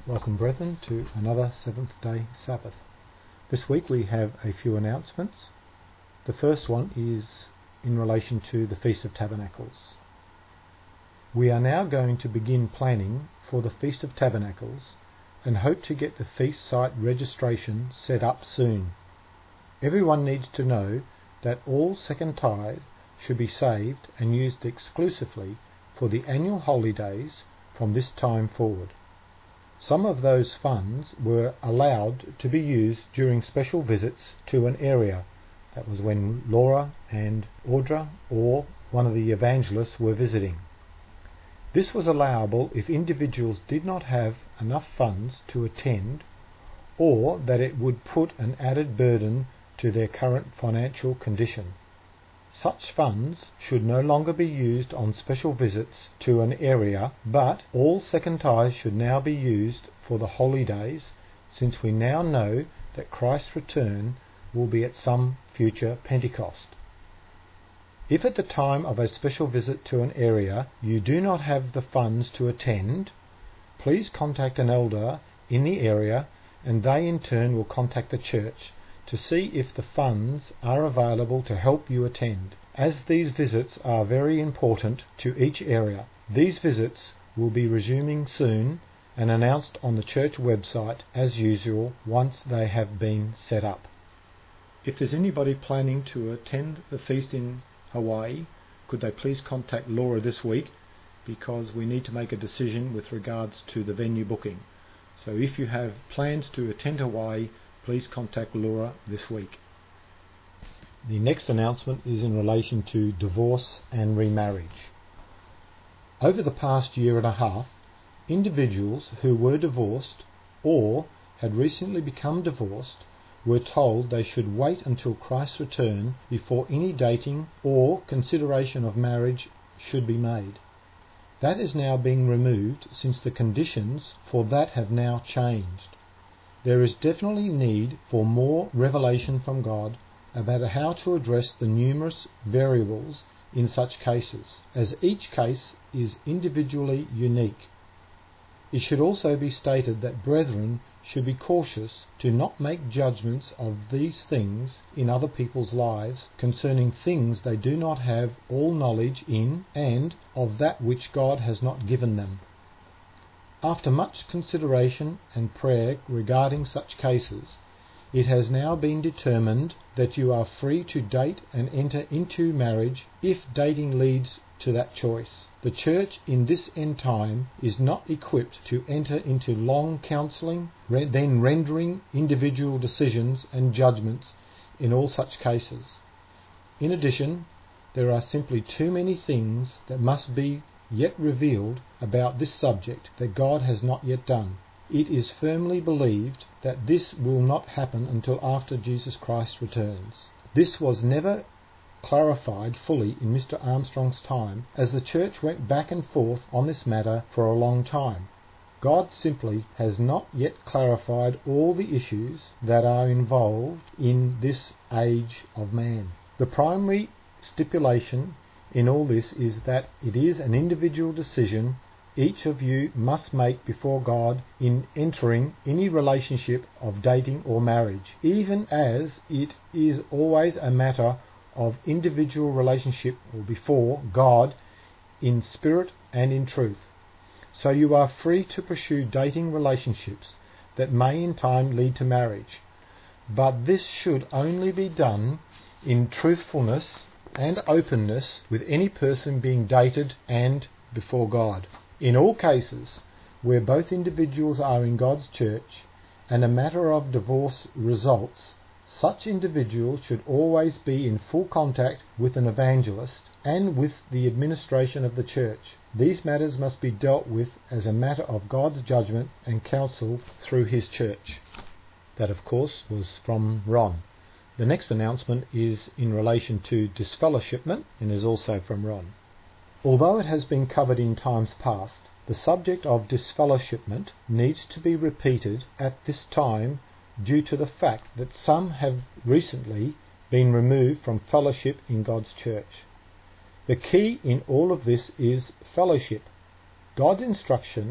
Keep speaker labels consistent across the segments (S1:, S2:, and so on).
S1: Welcome, brethren, to another Seventh-day Sabbath. This week we have a few announcements. The first one is in relation to the Feast of Tabernacles. We are now going to begin planning for the Feast of Tabernacles and hope to get the feast site registration set up soon. Everyone needs to know that all second tithe should be saved and used exclusively for the annual holy days from this time forward. Some of those funds were allowed to be used during special visits to an area. That was when Laura and Audra or one of the evangelists were visiting. This was allowable if individuals did not have enough funds to attend, or that it would put an added burden to their current financial condition. Such funds should no longer be used on special visits to an area, but all second tithes should now be used for the holy days, since we now know that Christ's return will be at some future Pentecost. If at the time of a special visit to an area you do not have the funds to attend, please contact an elder in the area, and they in turn will contact the church to see if the funds are available to help you attend. As these visits are very important to each area, these visits will be resuming soon and announced on the church website as usual once they have been set up. If there's anybody planning to attend the feast in Hawaii, could they please contact Laura this week, because we need to make a decision with regards to the venue booking. So if you have plans to attend Hawaii, please contact Laura this week. The next announcement is in relation to divorce and remarriage. Over the past year and a half, individuals who were divorced or had recently become divorced were told they should wait until Christ's return before any dating or consideration of marriage should be made. That is now being removed since the conditions for that have now changed. There is definitely need for more revelation from God about how to address the numerous variables in such cases, as each case is individually unique. It should also be stated that brethren should be cautious to not make judgments of these things in other people's lives concerning things they do not have all knowledge in, and of that which God has not given them. After much consideration and prayer regarding such cases, it has now been determined that you are free to date and enter into marriage if dating leads to that choice. The church in this end time is not equipped to enter into long counselling, then rendering individual decisions and judgments in all such cases. In addition, there are simply too many things that must be yet revealed about this subject that God has not yet done. It is firmly believed that this will not happen until after Jesus Christ returns. This was never clarified fully in Mr. Armstrong's time, as the church went back and forth on this matter for a long time. God simply has not yet clarified all the issues that are involved in this age of man. The primary stipulation in all this is that it is an individual decision each of you must make before God in entering any relationship of dating or marriage, even as it is always a matter of individual relationship before God in spirit and in truth. So you are free to pursue dating relationships that may in time lead to marriage, but this should only be done in truthfulness and openness with any person being dated and before God. In all cases where both individuals are in God's church and a matter of divorce results, such individuals should always be in full contact with an evangelist and with the administration of the church. These matters must be dealt with as a matter of God's judgment and counsel through his church. That, of course, was from Ron. The next announcement is in relation to disfellowshipment and is also from Ron. Although it has been covered in times past, the subject of disfellowshipment needs to be repeated at this time due to the fact that some have recently been removed from fellowship in God's church. The key in all of this is fellowship. God's instruction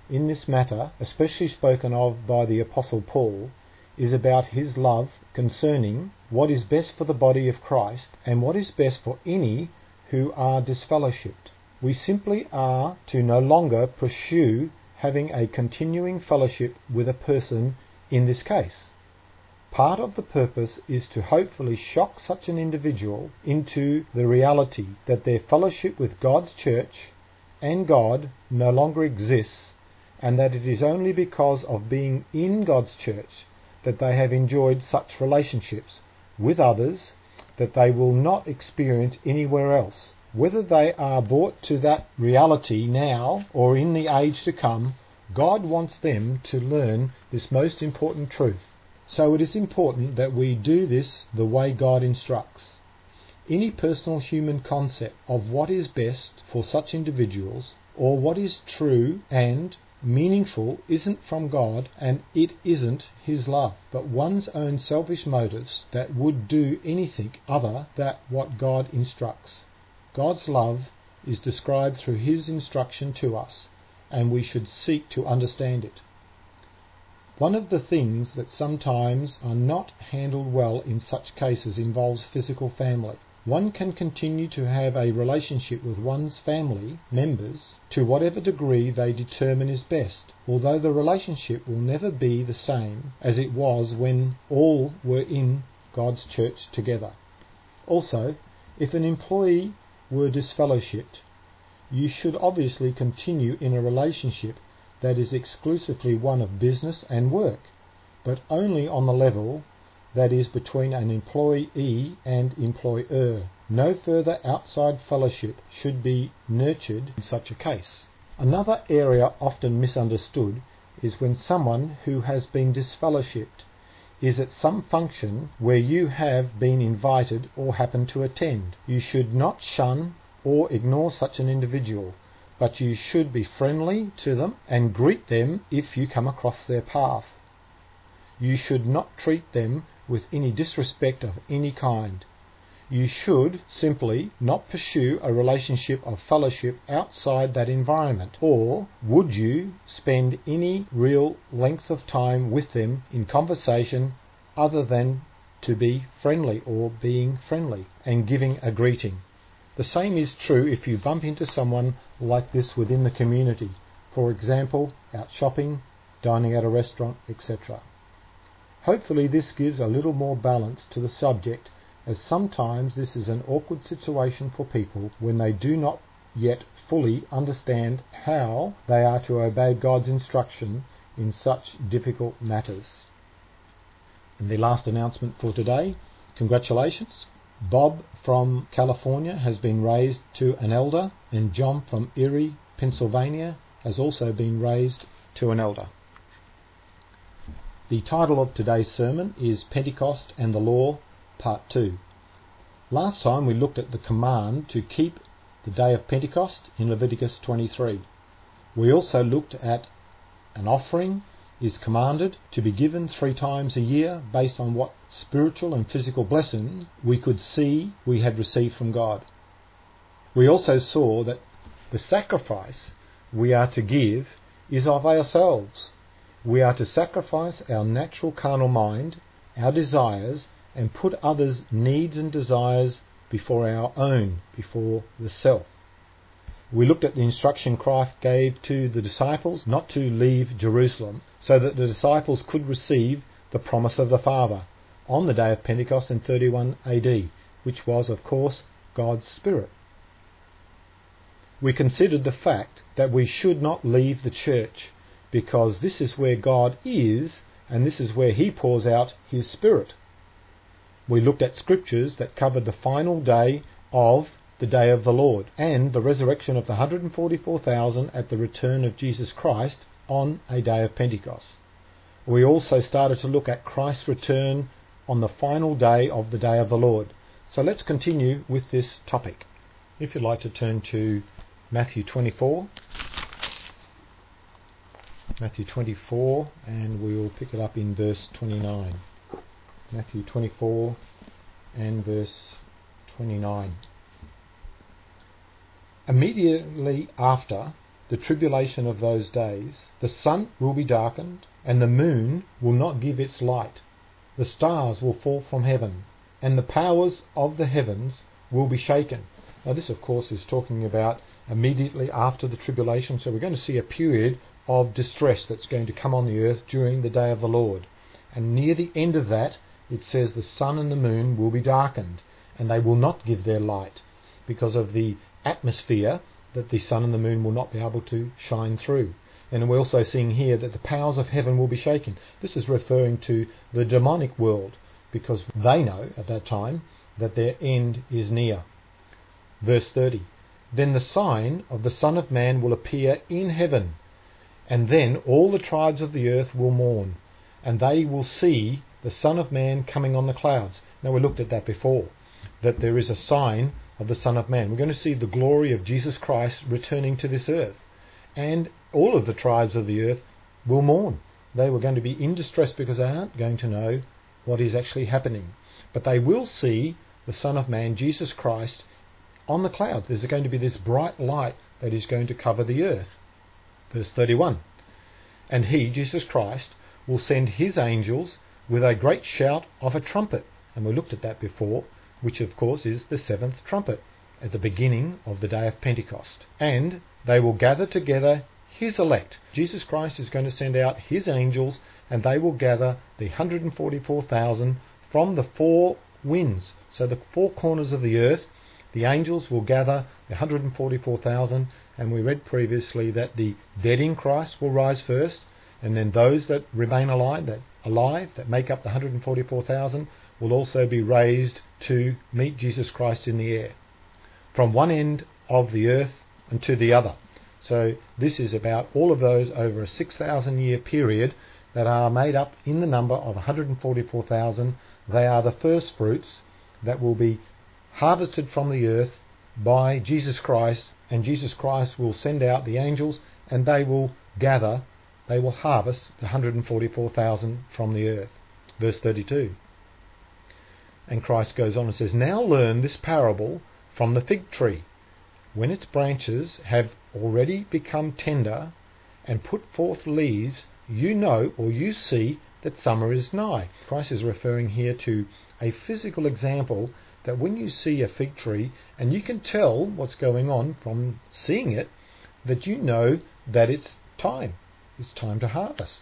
S1: in this matter, especially spoken of by the Apostle Paul, is about his love concerning what is best for the body of Christ and what is best for any who are disfellowshipped. We simply are to no longer pursue having a continuing fellowship with a person in this case. Part of the purpose is to hopefully shock such an individual into the reality that their fellowship with God's church and God no longer exists, and that it is only because of being in God's church that they have enjoyed such relationships with others that they will not experience anywhere else. Whether they are brought to that reality now or in the age to come, God wants them to learn this most important truth. So it is important that we do this the way God instructs. Any personal human concept of what is best for such individuals or what is true and meaningful isn't from God, and it isn't His love, but one's own selfish motives that would do anything other than what God instructs. God's love is described through His instruction to us, and we should seek to understand it. One of the things that sometimes are not handled well in such cases involves physical family. One can continue to have a relationship with one's family members to whatever degree they determine is best, although the relationship will never be the same as it was when all were in God's church together. Also, if an employee were disfellowshipped, you should obviously continue in a relationship that is exclusively one of business and work, but only on the level that is between an employee and employer. No further outside fellowship should be nurtured in such a case. Another area often misunderstood is when someone who has been disfellowshipped is at some function where you have been invited or happen to attend. You should not shun or ignore such an individual, but you should be friendly to them and greet them if you come across their path. You should not treat them with any disrespect of any kind. You should simply not pursue a relationship of fellowship outside that environment. Or would you spend any real length of time with them in conversation other than to be friendly or being friendly and giving a greeting? The same is true if you bump into someone like this within the community, for example, out shopping, dining at a restaurant, etc. Hopefully this gives a little more balance to the subject, as sometimes this is an awkward situation for people when they do not yet fully understand how they are to obey God's instruction in such difficult matters. And the last announcement for today, congratulations. Bob from California has been raised to an elder, and John from Erie, Pennsylvania has also been raised to an elder. The title of today's sermon is Pentecost and the Law, Part 2. Last time we looked at the command to keep the day of Pentecost in Leviticus 23. We also looked at an offering is commanded to be given 3 times a year based on what spiritual and physical blessings we could see we had received from God. We also saw that the sacrifice we are to give is of ourselves. We are to sacrifice our natural carnal mind, our desires, and put others' needs and desires before our own, before the self. We looked at the instruction Christ gave to the disciples not to leave Jerusalem, so that the disciples could receive the promise of the Father on the day of Pentecost in 31 AD, which was, of course, God's Spirit. We considered the fact that we should not leave the church, because this is where God is, and this is where He pours out His Spirit. We looked at scriptures that covered the final day of the day of the Lord, and the resurrection of the 144,000 at the return of Jesus Christ on a day of Pentecost. We also started to look at Christ's return on the final day of the day of the Lord. So let's continue with this topic. If you'd like to turn to Matthew 24. Matthew 24, and we will pick it up in verse 29. Matthew 24 and verse 29. Immediately after the tribulation of those days, the sun will be darkened, and the moon will not give its light. The stars will fall from heaven, and the powers of the heavens will be shaken. Now this, of course, is talking about immediately after the tribulation, so we're going to see a period of distress that's going to come on the earth during the day of the Lord. And near the end of that, it says the sun and the moon will be darkened, and they will not give their light because of the atmosphere that the sun and the moon will not be able to shine through. And we're also seeing here that the powers of heaven will be shaken. This is referring to the demonic world, because they know at that time that their end is near. Verse 30. Then the sign of the Son of Man will appear in heaven, and then all the tribes of the earth will mourn, and they will see the Son of Man coming on the clouds. Now we looked at that before, that there is a sign of the Son of Man. We're going to see the glory of Jesus Christ returning to this earth, and all of the tribes of the earth will mourn. They were going to be in distress because they aren't going to know what is actually happening. But they will see the Son of Man, Jesus Christ, on the clouds. There's going to be this bright light that is going to cover the earth. Verse 31. And he, Jesus Christ, will send his angels with a great shout of a trumpet. And we looked at that before, which of course is the seventh trumpet at the beginning of the day of Pentecost. And they will gather together his elect. Jesus Christ is going to send out his angels, and they will gather the 144,000 from the four winds. So the four corners of the earth, the angels will gather the 144,000, and we read previously that the dead in Christ will rise first, and then those that remain alive, that make up the 144,000, will also be raised to meet Jesus Christ in the air, from one end of the earth and to the other. So this is about all of those over a 6,000 year period that are made up in the number of 144,000. They are the first fruits that will be harvested from the earth by Jesus Christ, and Jesus Christ will send out the angels, and they will gather, they will harvest the 144,000 from the earth. Verse 32. And Christ goes on and says, Now learn this parable from the fig tree. When its branches have already become tender and put forth leaves, you know, or you see, that summer is nigh. Christ is referring here to a physical example that when you see a fig tree, and you can tell what's going on from seeing it, that you know that it's time to harvest.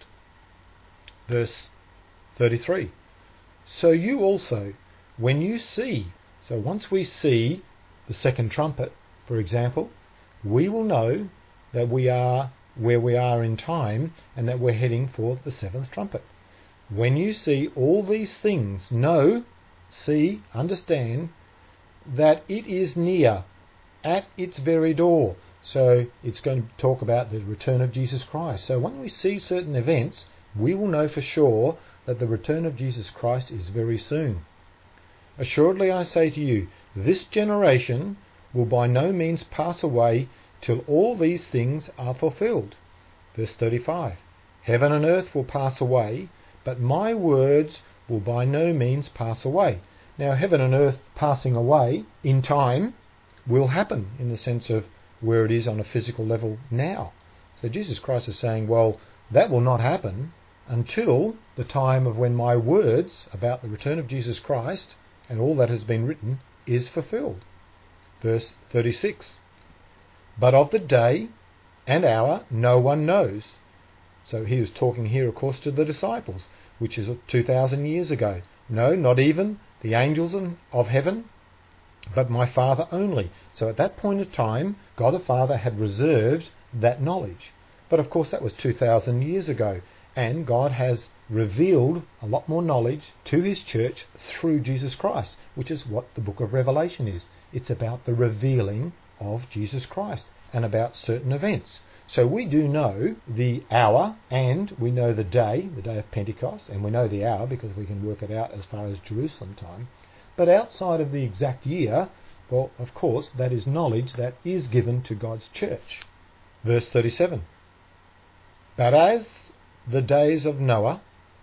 S1: Verse 33. So you also, when you see, so once we see the second trumpet, for example, we will know that we are where we are in time, and that we're heading for the seventh trumpet. When you see all these things, know, see, understand that it is near, at its very door. So it's going to talk about the return of Jesus Christ. So when we see certain events, we will know for sure that the return of Jesus Christ is very soon. Assuredly I say to you, this generation will by no means pass away till all these things are fulfilled. Verse 35. Heaven and earth will pass away, but my words will by no means pass away. Now, heaven and earth passing away in time will happen in the sense of where it is on a physical level now. So Jesus Christ is saying, well, that will not happen until the time of when my words about the return of Jesus Christ and all that has been written is fulfilled. Verse 36. But of the day and hour no one knows. So he was talking here, of course, to the disciples, which is 2,000 years ago. No, not even the angels of heaven, but my Father only. So at that point of time, God the Father had reserved that knowledge. But of course that was 2,000 years ago, and God has revealed a lot more knowledge to his church through Jesus Christ, which is what the book of Revelation is. It's about the revealing of Jesus Christ and about certain events. So we do know the hour, and we know the day of Pentecost, and we know the hour because we can work it out as far as Jerusalem time. But outside of the exact year, well, of course, that is knowledge that is given to God's church. Verse 37. But as the days of Noah,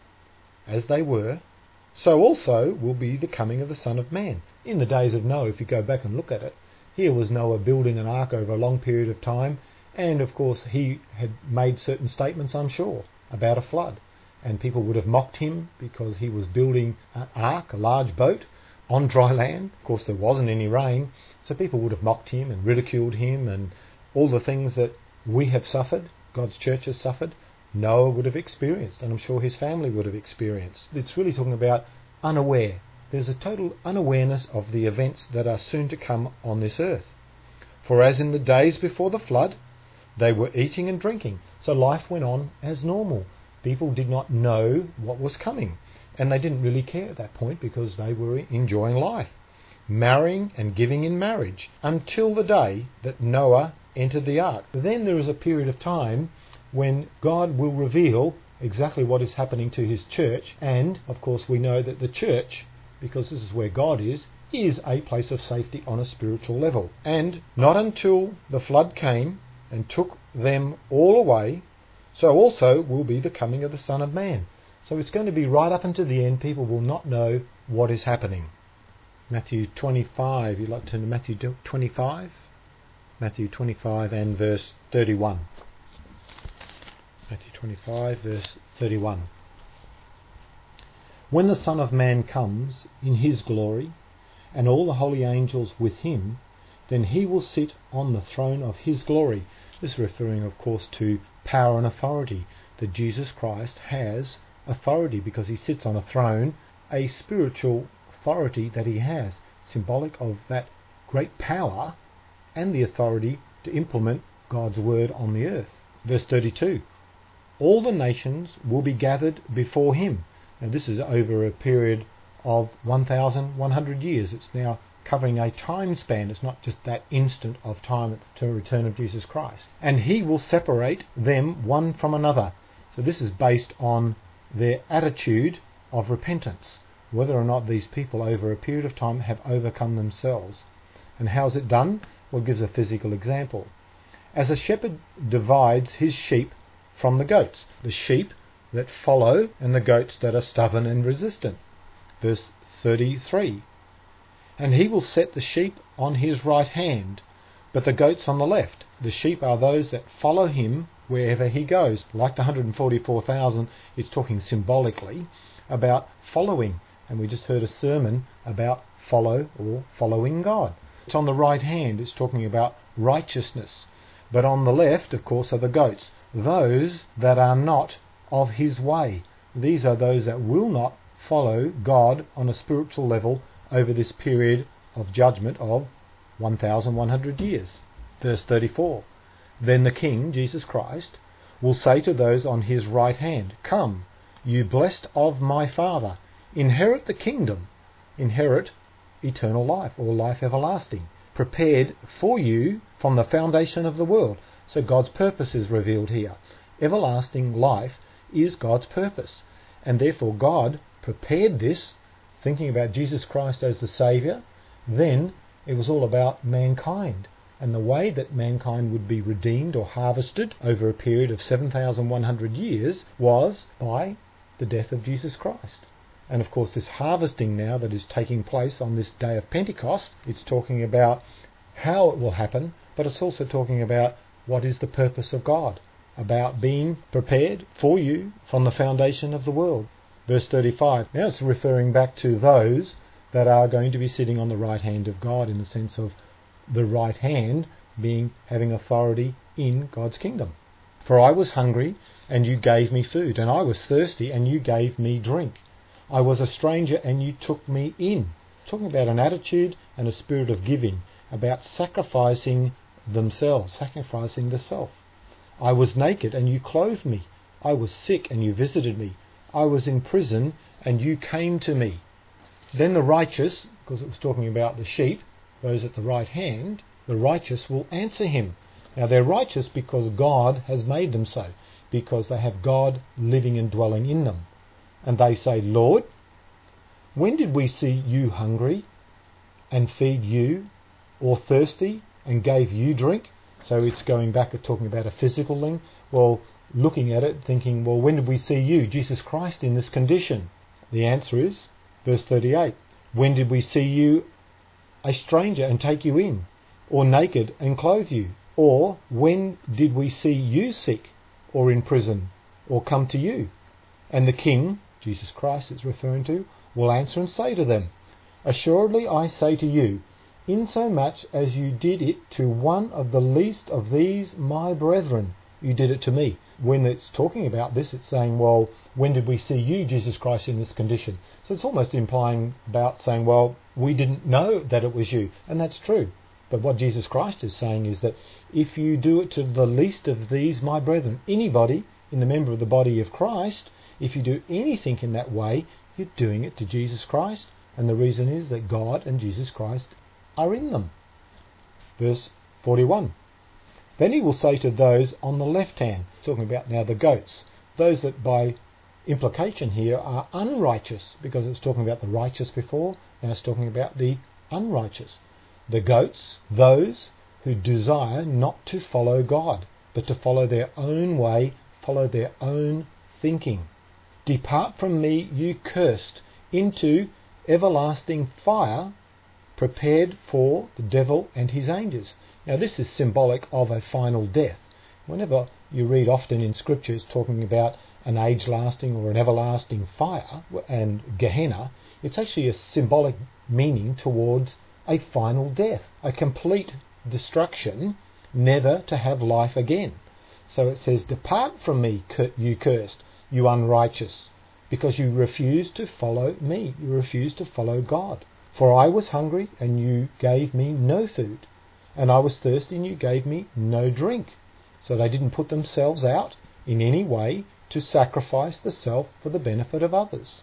S1: as they were, so also will be the coming of the Son of Man. In the days of Noah, if you go back and look at it, here was Noah building an ark over a long period of time, And of course he had made certain statements, I'm sure, about a flood. And people would have mocked him because he was building an ark, a large boat, on dry land. Of course there wasn't any rain, so people would have mocked him and ridiculed him, and all the things that we have suffered, God's church has suffered, Noah would have experienced, and I'm sure his family would have experienced. It's really talking about unaware. There's a total unawareness of the events that are soon to come on this earth. For as in the days before the flood, they were eating and drinking. So life went on as normal. People did not know what was coming, and they didn't really care at that point because they were enjoying life, marrying and giving in marriage, until the day that Noah entered the ark. Then there is a period of time when God will reveal exactly what is happening to his church, and of course we know that the church, because this is where God is a place of safety on a spiritual level. And not until the flood came and took them all away, so also will be the coming of the Son of Man. So it's going to be right up until the end. People will not know what is happening. Matthew 25, you'd like to turn to Matthew 25? Matthew 25 and verse 31. Matthew 25 verse 31. When the Son of Man comes in his glory, and all the holy angels with him, then he will sit on the throne of his glory. This is referring, of course, to power and authority, that Jesus Christ has authority because he sits on a throne, a spiritual authority that he has, symbolic of that great power and the authority to implement God's word on the earth. Verse 32. All the nations will be gathered before him. Now this is over a period of 1,100 years. It's now covering a time span. It's not just that instant of time to the return of Jesus Christ. And he will separate them one from another. So this is based on their attitude of repentance, whether or not these people over a period of time have overcome themselves. And how's it done? Well, it gives a physical example. As a shepherd divides his sheep from the goats, the sheep that follow and the goats that are stubborn and resistant. Verse 33. And he will set the sheep on his right hand, but the goats on the left. The sheep are those that follow him wherever he goes. Like the 144,000, it's talking symbolically about following. And we just heard a sermon about follow or following God. It's on the right hand, it's talking about righteousness. But on the left, of course, are the goats, those that are not of his way. These are those that will not follow God on a spiritual level over this period of judgment of 1,100 years. Verse 34. Then the King, Jesus Christ, will say to those on his right hand, Come, you blessed of my Father, inherit the kingdom, inherit eternal life, or life everlasting, prepared for you from the foundation of the world. So God's purpose is revealed here. Everlasting life is God's purpose, and therefore God prepared this, thinking about Jesus Christ as the Saviour. Then it was all about mankind, and the way that mankind would be redeemed or harvested over a period of 7,100 years was by the death of Jesus Christ. And of course this harvesting now that is taking place on this day of Pentecost, it's talking about how it will happen, but it's also talking about what is the purpose of God, about being prepared for you from the foundation of the world. Verse 35, now it's referring back to those that are going to be sitting on the right hand of God, in the sense of the right hand being having authority in God's kingdom. For I was hungry, and you gave me food, and I was thirsty, and you gave me drink. I was a stranger, and you took me in. Talking about an attitude and a spirit of giving, about sacrificing themselves, sacrificing the self. I was naked, and you clothed me. I was sick, and you visited me. I was in prison, and you came to me. Then the righteous, because it was talking about the sheep, those at the right hand, the righteous will answer him. Now they're righteous because God has made them so, because they have God living and dwelling in them. And they say, Lord, when did we see you hungry and feed you, or thirsty and gave you drink? So it's going back and talking about a physical thing. Well, looking at it, thinking, well, when did we see you, Jesus Christ, in this condition? The answer is, verse 38, when did we see you a stranger and take you in, or naked and clothe you? Or when did we see you sick or in prison or come to you? And the King, Jesus Christ it's referring to, will answer and say to them, Assuredly I say to you, insomuch as you did it to one of the least of these my brethren, you did it to me. When it's talking about this, it's saying, well, when did we see you, Jesus Christ, in this condition? So it's almost implying about saying, well, we didn't know that it was you. And that's true. But what Jesus Christ is saying is that if you do it to the least of these my brethren, anybody in the member of the body of Christ, if you do anything in that way, you're doing it to Jesus Christ. And the reason is that God and Jesus Christ are in them. Verse 41. Then he will say to those on the left hand, talking about now the goats, those that by implication here are unrighteous, because it's talking about the righteous before, now it's talking about the unrighteous. The goats, those who desire not to follow God, but to follow their own way, follow their own thinking. Depart from me, you cursed, into everlasting fire, prepared for the devil and his angels. Now this is symbolic of a final death. Whenever you read often in scriptures talking about an age-lasting or an everlasting fire and Gehenna, it's actually a symbolic meaning towards a final death, a complete destruction, never to have life again. So it says, Depart from me, you cursed, you unrighteous, because you refuse to follow me, you refuse to follow God. For I was hungry, and you gave me no food, and I was thirsty, and you gave me no drink. So they didn't put themselves out in any way to sacrifice the self for the benefit of others.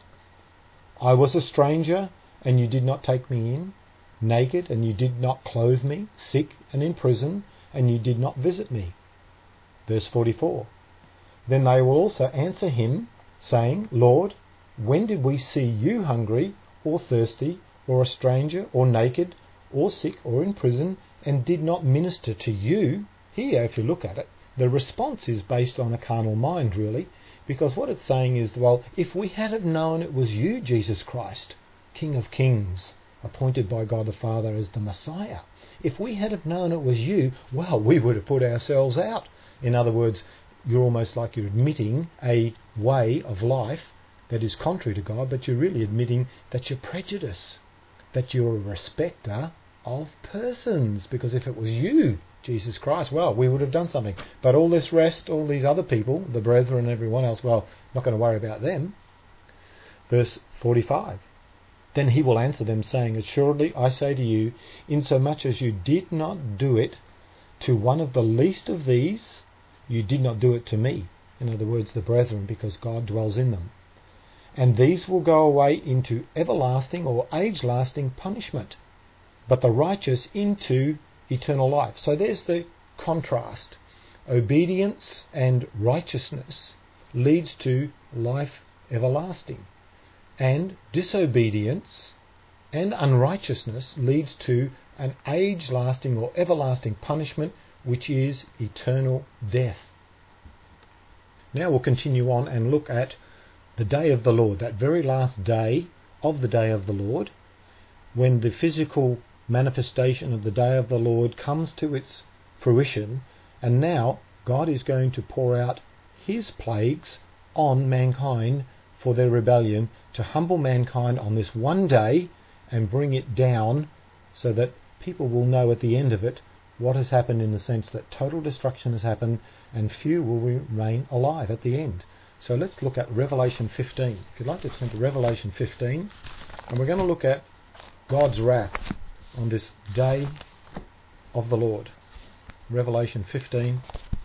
S1: I was a stranger, and you did not take me in, naked, and you did not clothe me, sick and in prison, and you did not visit me. Verse 44. Then they will also answer him, saying, Lord, when did we see you hungry, or thirsty, or a stranger, or naked, or sick, or in prison, and did not minister to you? Here, if you look at it, the response is based on a carnal mind, really, because what it's saying is, well, if we had have known it was you, Jesus Christ, King of Kings, appointed by God the Father as the Messiah, if we had have known it was you, well, we would have put ourselves out. In other words, you're almost like you're admitting a way of life that is contrary to God, but you're really admitting that you're prejudiced, that you're a respecter of persons, because if it was you, Jesus Christ, well, we would have done something. But all this rest, all these other people, the brethren and everyone else, well, not going to worry about them. Verse 45. Then he will answer them, saying, Assuredly I say to you, insomuch as you did not do it to one of the least of these, you did not do it to me. In other words, the brethren, because God dwells in them. And these will go away into everlasting or age-lasting punishment, but the righteous into eternal life. So there's the contrast. Obedience and righteousness leads to life everlasting, and disobedience and unrighteousness leads to an age-lasting or everlasting punishment, which is eternal death. Now we'll continue on and look at the day of the Lord, that very last day of the day of the Lord, when the physical manifestation of the day of the Lord comes to its fruition, and now God is going to pour out his plagues on mankind for their rebellion, to humble mankind on this one day and bring it down so that people will know at the end of it what has happened, in the sense that total destruction has happened and few will remain alive at the end. So let's look at Revelation 15. If you'd like to turn to Revelation 15, and we're going to look at God's wrath on this day of the Lord. Revelation 15,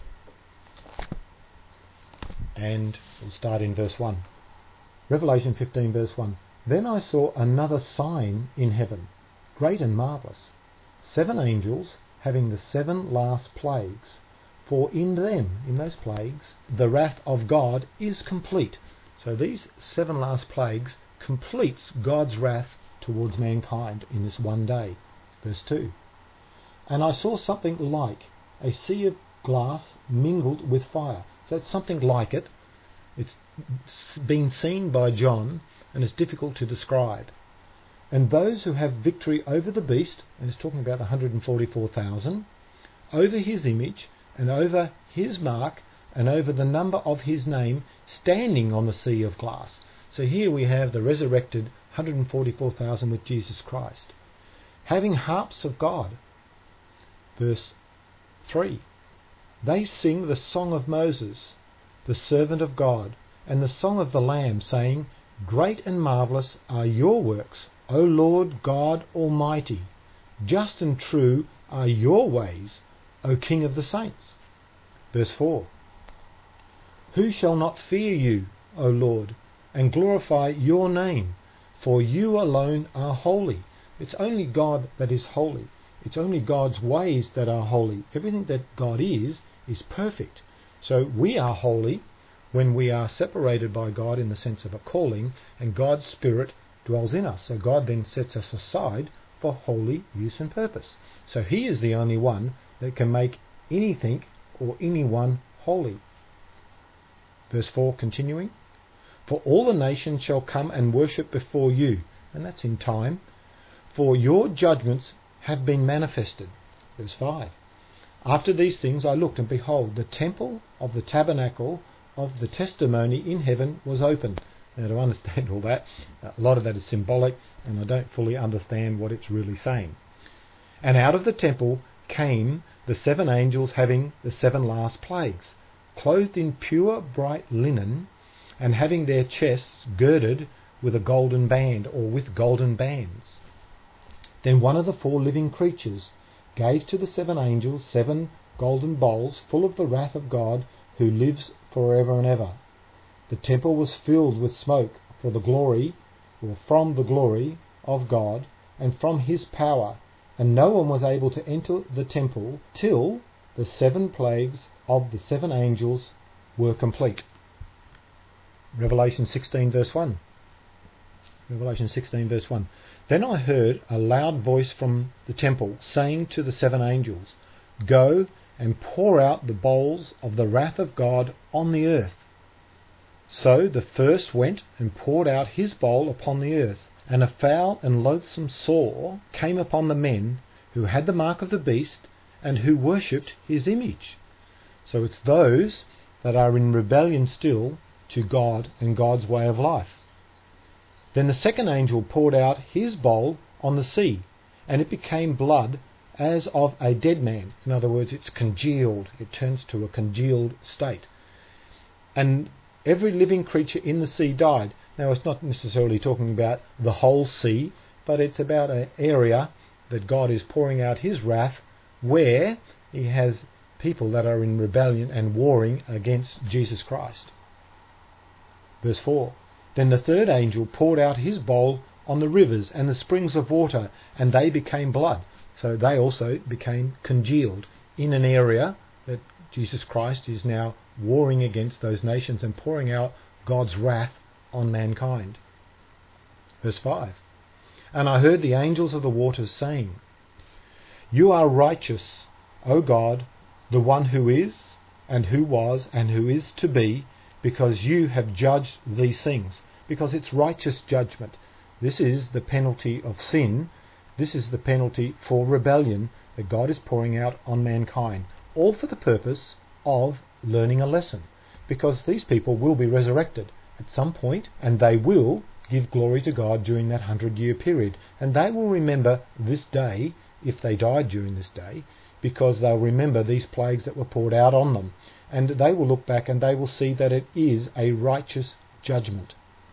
S1: and we'll start in verse 1. Revelation 15 verse 1. Then I saw another sign in heaven, great and marvellous, 7 angels having the 7 last plagues, for in them, in those plagues, the wrath of God is complete. So these 7 last plagues completes God's wrath towards mankind in this one day. Verse 2. And I saw something like a sea of glass mingled with fire. So it's something like it. It's been seen by John, and it's difficult to describe. And those who have victory over the beast, and it's talking about the 144,000, over his image and over his mark and over the number of his name, standing on the sea of glass. So here we have the resurrected 144,000 with Jesus Christ, having harps of God. Verse 3. They sing the song of Moses, the servant of God, and the song of the Lamb, saying, Great and marvellous are your works, O Lord God Almighty. Just and true are your ways, O King of the saints. Verse 4. Who shall not fear you, O Lord, and glorify your name? For you alone are holy. It's only God that is holy. It's only God's ways that are holy. Everything that God is perfect. So we are holy when we are separated by God in the sense of a calling, and God's Spirit dwells in us. So God then sets us aside for holy use and purpose. So he is the only one that can make anything or anyone holy. Verse 4 continuing. For all the nations shall come and worship before you. And that's in time. For your judgments have been manifested. Verse 5. After these things I looked, and behold, the temple of the tabernacle of the testimony in heaven was opened. Now, to understand all that, a lot of that is symbolic, and I don't fully understand what it's really saying. And out of the temple came the 7 angels having the 7 last plagues, clothed in pure bright linen, and having their chests girded with a golden band, or with golden bands. Then one of the 4 living creatures gave to the 7 angels 7 golden bowls full of the wrath of God, who lives forever and ever. The temple was filled with smoke for the glory, or from the glory of God, and from his power, and no one was able to enter the temple till the 7 plagues of the 7 angels were complete. Revelation 16 verse 1. Revelation 16 verse 1. Then I heard a loud voice from the temple, saying to the 7 angels, Go and pour out the bowls of the wrath of God on the earth. So the first went and poured out his bowl upon the earth, and a foul and loathsome sore came upon the men who had the mark of the beast and who worshipped his image. So it's those that are in rebellion still to God and God's way of life. Then the second angel poured out his bowl on the sea, and it became blood as of a dead man. In other words, it's congealed. It turns to a congealed state. And every living creature in the sea died. Now, it's not necessarily talking about the whole sea, but it's about an area that God is pouring out his wrath, where he has people that are in rebellion and warring against Jesus Christ. Verse 4. Then the third angel poured out his bowl on the rivers and the springs of water, and they became blood. So they also became congealed in an area that Jesus Christ is now warring against those nations and pouring out God's wrath on mankind. Verse 5. And I heard the angels of the waters saying, You are righteous, O God, the one who is, and who was, and who is to be, because you have judged these things. Because it's righteous judgment. This is the penalty of sin. This is the penalty for rebellion that God is pouring out on mankind. All for the purpose of learning a lesson. Because these people will be resurrected at some point, and they will give glory to God during that 100-year period. And they will remember this day, if they died during this day, because they'll remember these plagues that were poured out on them. And they will look back and they will see that it is a righteous judgment.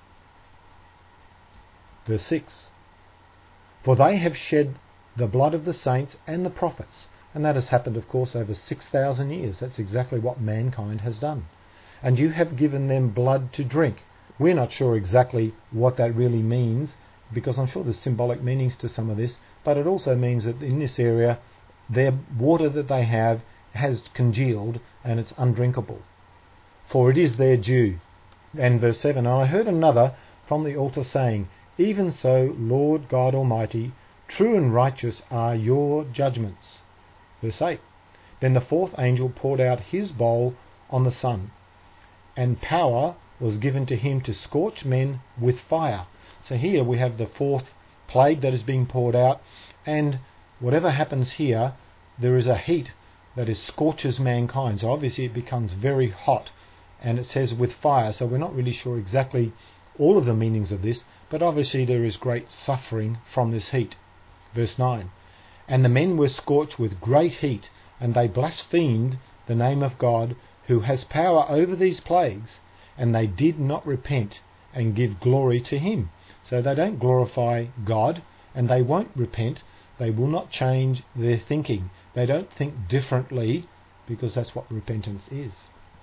S1: Verse 6. For they have shed the blood of the saints and the prophets. And that has happened, of course, over 6,000 years. That's exactly what mankind has done. And you have given them blood to drink. We're not sure exactly what that really means, because I'm sure there's symbolic meanings to some of this, but it also means that in this area, their water that they have has congealed and it's undrinkable. For it is their due. And verse 7, And I heard another from the altar saying, Even so, Lord God Almighty, true and righteous are your judgments. Verse 8, Then the fourth angel poured out his bowl on the sun, and power was given to him to scorch men with fire. So here we have the fourth plague that is being poured out, and whatever happens here, there is a heat that is scorches mankind. So obviously it becomes very hot, and it says with fire, so we're not really sure exactly all of the meanings of this, but obviously there is great suffering from this heat. Verse 9, and the men were scorched with great heat, and they blasphemed the name of God, who has power over these plagues, and they did not repent and give glory to him. So they don't glorify God, and they won't repent. They will not change their thinking. They don't think differently, because that's what repentance is.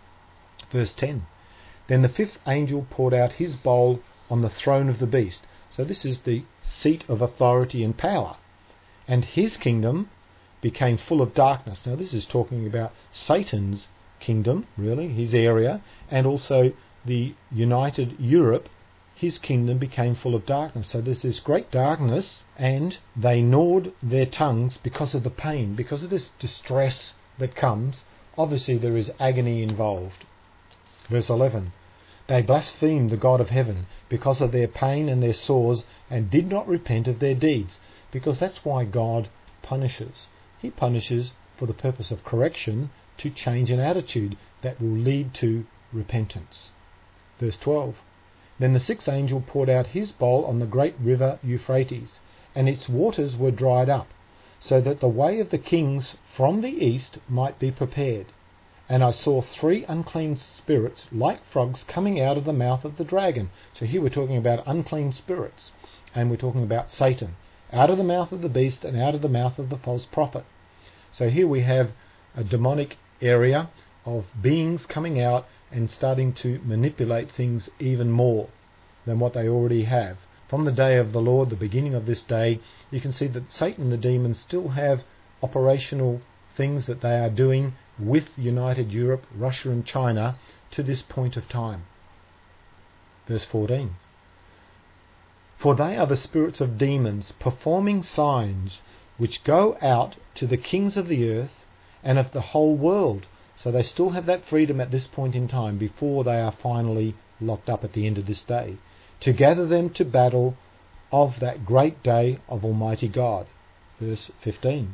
S1: Verse 10, then the fifth angel poured out his bowl on the throne of the beast. So this is the seat of authority and power. And his kingdom became full of darkness. Now this is talking about Satan's kingdom, really, his area, and also the united Europe. His kingdom became full of darkness. So there's this great darkness, and they gnawed their tongues because of the pain, because of this distress that comes. Obviously there is agony involved. Verse 11, they blasphemed the God of heaven because of their pain and their sores, and did not repent of their deeds. Because that's why God punishes. He punishes for the purpose of correction, to change an attitude that will lead to repentance. Verse 12, then the sixth angel poured out his bowl on the great river Euphrates, and its waters were dried up, so that the way of the kings from the east might be prepared. And I saw 3 unclean spirits like frogs coming out of the mouth of the dragon. So here we're talking about unclean spirits, and we're talking about Satan, out of the mouth of the beast and out of the mouth of the false prophet. So here we have a demonic area of beings coming out and starting to manipulate things even more than what they already have. From the day of the Lord, the beginning of this day, you can see that Satan and the demons still have operational things that they are doing with United Europe, Russia and China to this point of time. Verse 14, for they are the spirits of demons, performing signs, which go out to the kings of the earth and of the whole world. So they still have that freedom at this point in time, before they are finally locked up at the end of this day, to gather them to battle of that great day of Almighty God. Verse 15,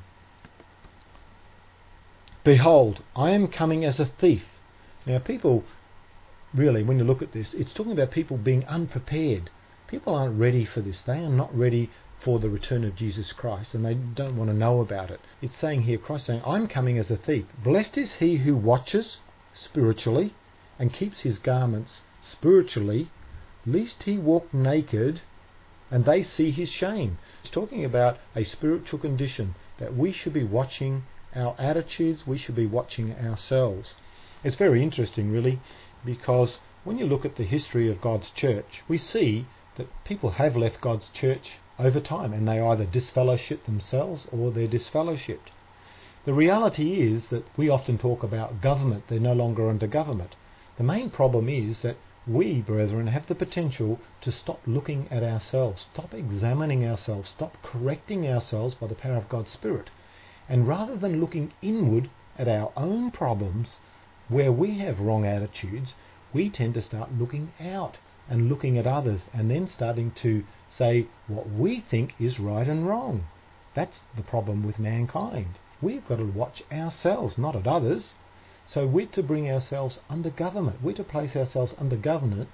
S1: behold, I am coming as a thief. Now people, really, when you look at this, it's talking about people being unprepared. People aren't ready for this. They are not ready for the return of Jesus Christ, and they don't want to know about it. It's saying here, Christ saying, I'm coming as a thief. Blessed is he who watches spiritually and keeps his garments spiritually, lest he walk naked and they see his shame. It's talking about a spiritual condition, that we should be watching our attitudes, we should be watching ourselves. It's very interesting, really, because when you look at the history of God's church, we see that people have left God's church over time, and they either disfellowship themselves or they're disfellowshipped. The reality is that we often talk about government. They're no longer under government. The main problem is that we, brethren, have the potential to stop looking at ourselves, stop examining ourselves, stop correcting ourselves by the power of God's Spirit. And rather than looking inward at our own problems, where we have wrong attitudes, we tend to start looking out and looking at others, and then starting to say what we think is right and wrong. That's the problem with mankind. We've got to watch ourselves, not at others. So we're to bring ourselves under government. We're to place ourselves under government,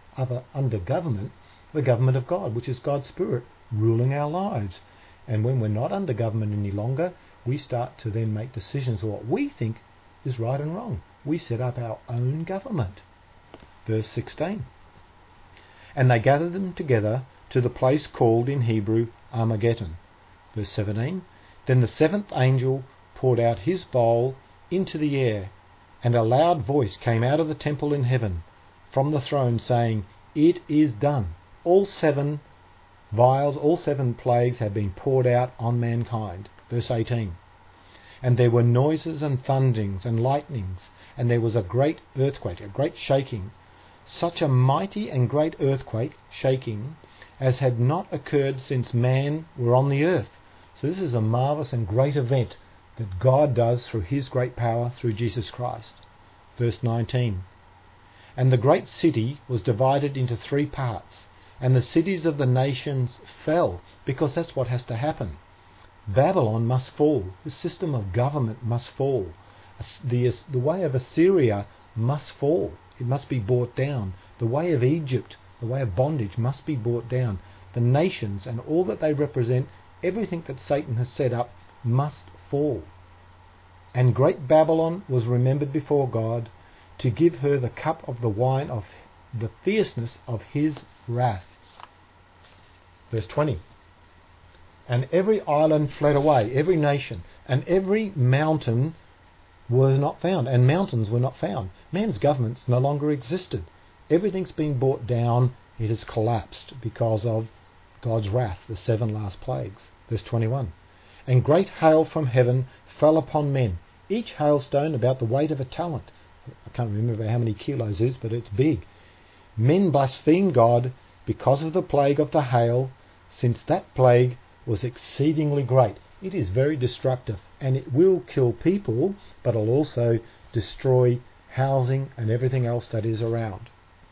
S1: the government of God, which is God's Spirit ruling our lives. And when we're not under government any longer, we start to then make decisions of what we think is right and wrong. We set up our own government. Verse 16, and they gathered them together to the place called in Hebrew Armageddon. Verse 17, then the seventh angel poured out his bowl into the air, and a loud voice came out of the temple in heaven from the throne, saying, it is done. All 7 vials, all 7 plagues have been poured out on mankind. Verse 18, and there were noises and thunderings and lightnings, and there was a great earthquake, a great shaking, such a mighty and great earthquake, shaking, as had not occurred since man were on the earth. So this is a marvellous and great event that God does through his great power through Jesus Christ. Verse 19, and the great city was divided into 3 parts, and the cities of the nations fell, because that's what has to happen. Babylon must fall. The system of government must fall. The way of Assyria must fall. It must be brought down. The way of Egypt, the way of bondage, must be brought down. The nations and all that they represent, everything that Satan has set up, must fall. And great Babylon was remembered before God, to give her the cup of the wine of the fierceness of his wrath. Verse 20. And every island fled away, every nation, and every mountain was not found, and mountains were not found. Man's governments no longer existed. Everything's been brought down. It has collapsed because of God's wrath, the 7 last plagues. Verse 21. And great hail from heaven fell upon men, each hailstone about the weight of a talent. I can't remember how many kilos it is, but it's big. Men blasphemed God because of the plague of the hail, since that plague was exceedingly great. It is very destructive, and it will kill people, but it'll also destroy housing and everything else that is around.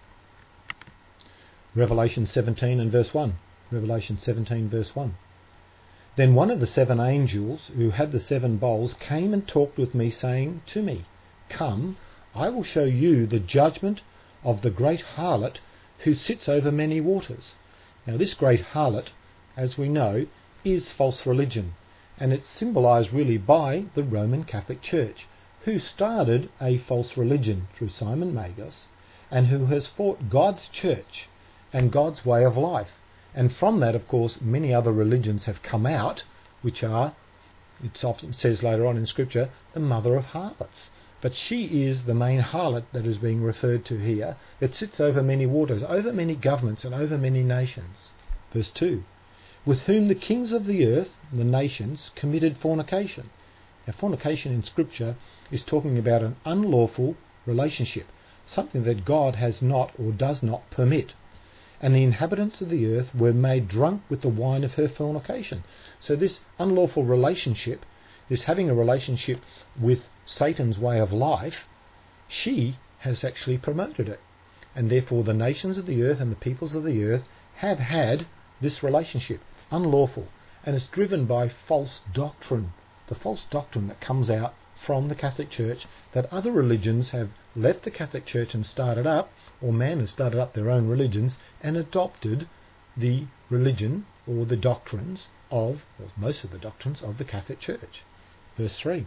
S1: Revelation 17 and verse 1. Revelation 17 verse 1. Then one of the 7 angels who had the 7 bowls came and talked with me, saying to me, Come, I will show you the judgment of the great harlot who sits over many waters. Now this great harlot, as we know, is false religion, and it's symbolised really by the Roman Catholic Church, who started a false religion through Simon Magus, and who has fought God's church and God's way of life. And from that, of course, many other religions have come out, which are, it often says later on in Scripture, the mother of harlots. But she is the main harlot that is being referred to here, that sits over many waters, over many governments, and over many nations. Verse 2. With whom the kings of the earth, the nations, committed fornication. Now, fornication in Scripture is talking about an unlawful relationship, something that God has not or does not permit. And the inhabitants of the earth were made drunk with the wine of her fornication. So this unlawful relationship, this having a relationship with Satan's way of life, she has actually promoted it. And therefore the nations of the earth and the peoples of the earth have had this relationship, unlawful. And it's driven by false doctrine, the false doctrine that comes out from the Catholic Church, that other religions have left the Catholic Church and started up, or man has started up their own religions and adopted the religion or the doctrines of, or most of the doctrines of the Catholic Church. Verse 3.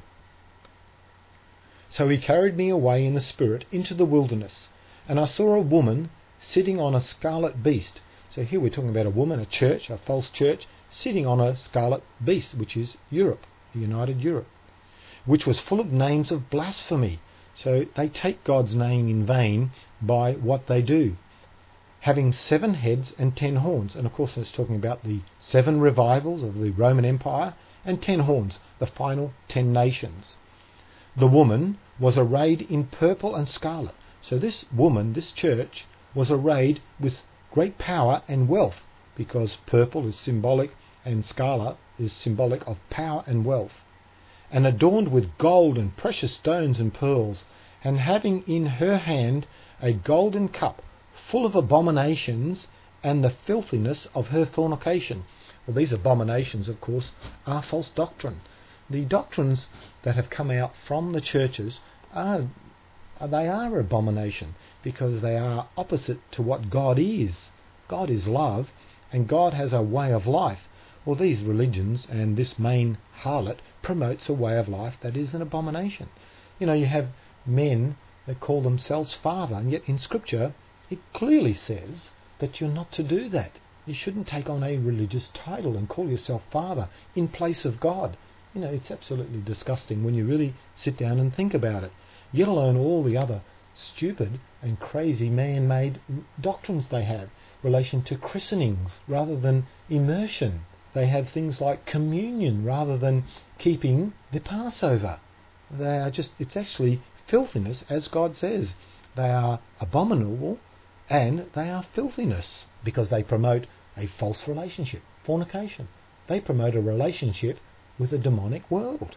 S1: So he carried me away in the spirit into the wilderness, and I saw a woman sitting on a scarlet beast. So here we're talking about a woman, a church, a false church, sitting on a scarlet beast, which is Europe, the United Europe, which was full of names of blasphemy. So they take God's name in vain by what they do. Having 7 heads and 10 horns. And of course it's talking about the 7 revivals of the Roman Empire, and 10 horns, the final 10 nations. The woman was arrayed in purple and scarlet. So this woman, this church, was arrayed with great power and wealth, because purple is symbolic and scarlet is symbolic of power and wealth, and adorned with gold and precious stones and pearls, and having in her hand a golden cup full of abominations and the filthiness of her fornication. Well, these abominations, of course, are false doctrine. The doctrines that have come out from the churches are abomination, because they are opposite to what God is. God is love, and God has a way of life. Well, these religions and this main harlot promotes a way of life that is an abomination. You know, you have men that call themselves father, and yet in Scripture it clearly says that you're not to do that. You shouldn't take on a religious title and call yourself father in place of God. You know, it's absolutely disgusting when you really sit down and think about it, let alone all the other stupid and crazy man-made doctrines they have, relation to christenings rather than immersion. They have things like communion rather than keeping the Passover. They are just, it's actually filthiness, as God says. They are abominable and they are filthiness, because they promote a false relationship, fornication. They promote a relationship with a demonic world.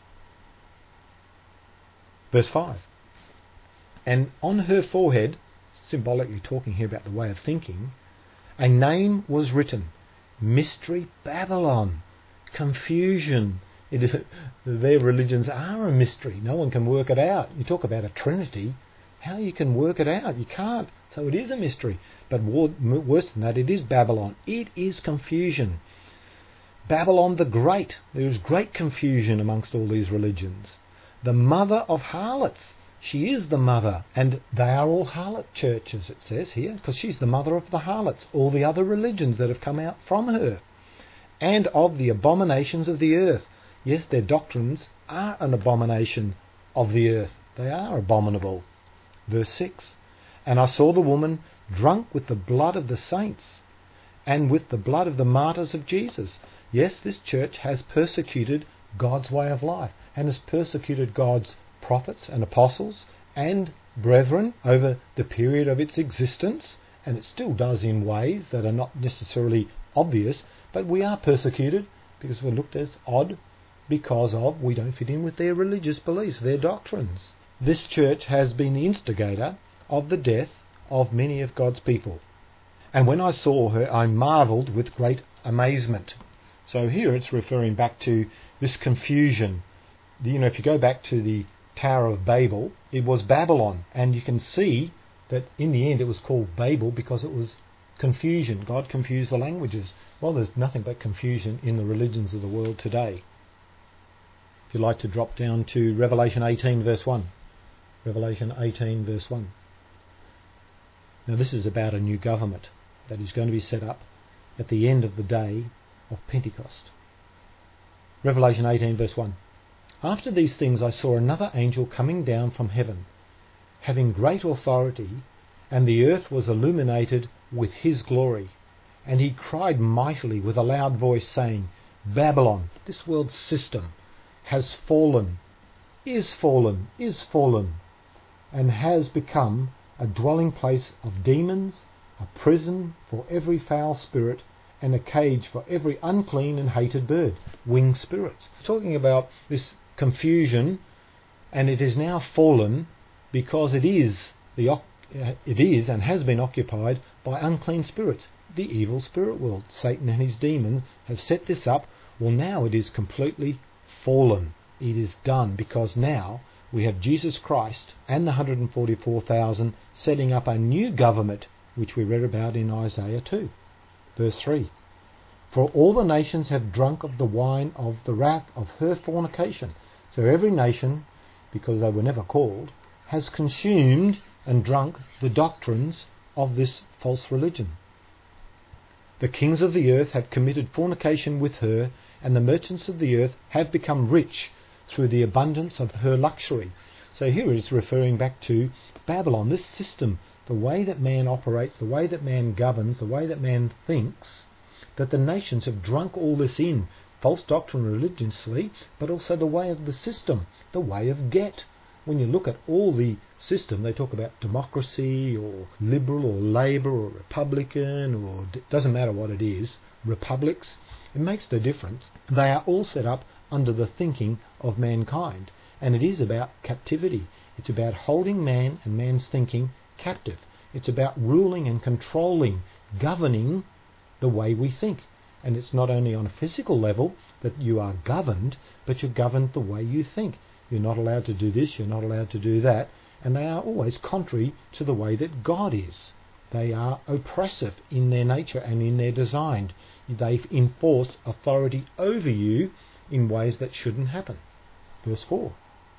S1: Verse 5. And on her forehead, symbolically talking here about the way of thinking, a name was written, Mystery Babylon, confusion, Their religions are a mystery. No one can work it out. You talk about a trinity. How you can work it out? You can't. So it is a mystery. But worse than that, it is Babylon. It is confusion. Babylon the Great. There is great confusion amongst all these religions. The mother of harlots. She is the mother. And they are all harlot churches, it says here, because she's the mother of the harlots. All the other religions that have come out from her. And of the abominations of the earth. Yes, their doctrines are an abomination of the earth. They are abominable. Verse 6. And I saw the woman drunk with the blood of the saints and with the blood of the martyrs of Jesus. Yes, this church has persecuted God's way of life and has persecuted God's prophets and apostles and brethren over the period of its existence, and it still does in ways that are not necessarily obvious, but we are persecuted because we're looked as odd because of we don't fit in with their religious beliefs, their doctrines. This church has been the instigator of the death of many of God's people. And when I saw her, I marvelled with great amazement. So here it's referring back to this confusion. If you go back to the Tower of Babel, it was Babylon. And you can see that in the end it was called Babel because it was confusion. God confused the languages. Well, there's nothing but confusion in the religions of the world today. If you'd like to drop down to Revelation 18 verse 1. Revelation 18 verse 1. Now this is about a new government that is going to be set up at the end of the day of Pentecost. Revelation 18 verse 1. After these things I saw another angel coming down from heaven, having great authority, and the earth was illuminated with his glory. And he cried mightily with a loud voice, saying, Babylon, this world system, has fallen, is fallen, and has become a dwelling place of demons, a prison for every foul spirit, and a cage for every unclean and hated bird, winged spirits. Talking about this confusion, and it is now fallen because it is and has been occupied by unclean spirits. The evil spirit world, Satan and his demons, have set this up. Well, now it is completely fallen. It is done because now we have Jesus Christ and the 144,000 setting up a new government, which we read about in Isaiah 2. Verse 3. For all the nations have drunk of the wine of the wrath of her fornication. So every nation, because they were never called, has consumed and drunk the doctrines of this false religion. The kings of the earth have committed fornication with her, and the merchants of the earth have become rich through the abundance of her luxury. So here it is referring back to Babylon, this system, the way that man operates, the way that man governs, the way that man thinks, that the nations have drunk all this in, false doctrine religiously, but also the way of the system, the way of get. When you look at all the system, they talk about democracy or liberal or Labour or Republican, or doesn't matter what it is, republics. It makes no difference. They are all set up under the thinking of mankind, and it is about captivity. It's about holding man and man's thinking captive. It's about ruling and controlling, governing the way we think. And it's not only on a physical level that you are governed, but you're governed the way you think. You're not allowed to do this, you're not allowed to do that, and they are always contrary to the way that God is. They are oppressive in their nature and in their design. They enforce authority over you in ways that shouldn't happen. Verse 4.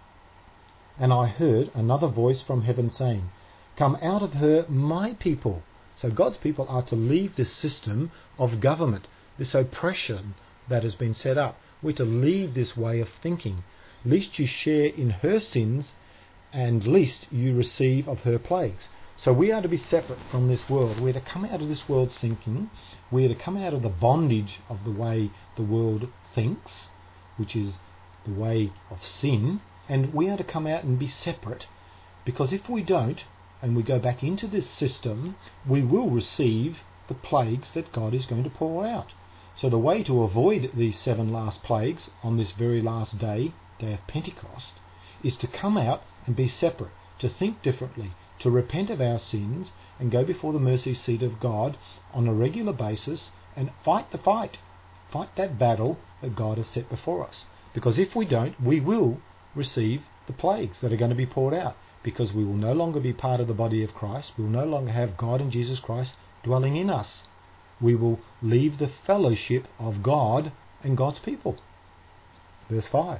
S1: And I heard another voice from heaven saying, Come out of her, my people. So God's people are to leave this system of government, this oppression that has been set up. We're to leave this way of thinking, lest you share in her sins, and lest you receive of her plagues. So we are to be separate from this world. We're to come out of this world's thinking. We're to come out of the bondage of the way the world thinks, which is the way of sin, and we are to come out and be separate, because if we don't, and we go back into this system, we will receive the plagues that God is going to pour out. So the way to avoid these 7 last plagues on this very last day of Pentecost, is to come out and be separate, to think differently, to repent of our sins and go before the mercy seat of God on a regular basis and fight the fight. Fight that battle that God has set before us. Because if we don't, we will receive the plagues that are going to be poured out, because we will no longer be part of the body of Christ. We will no longer have God and Jesus Christ dwelling in us. We will leave the fellowship of God and God's people. Verse 5.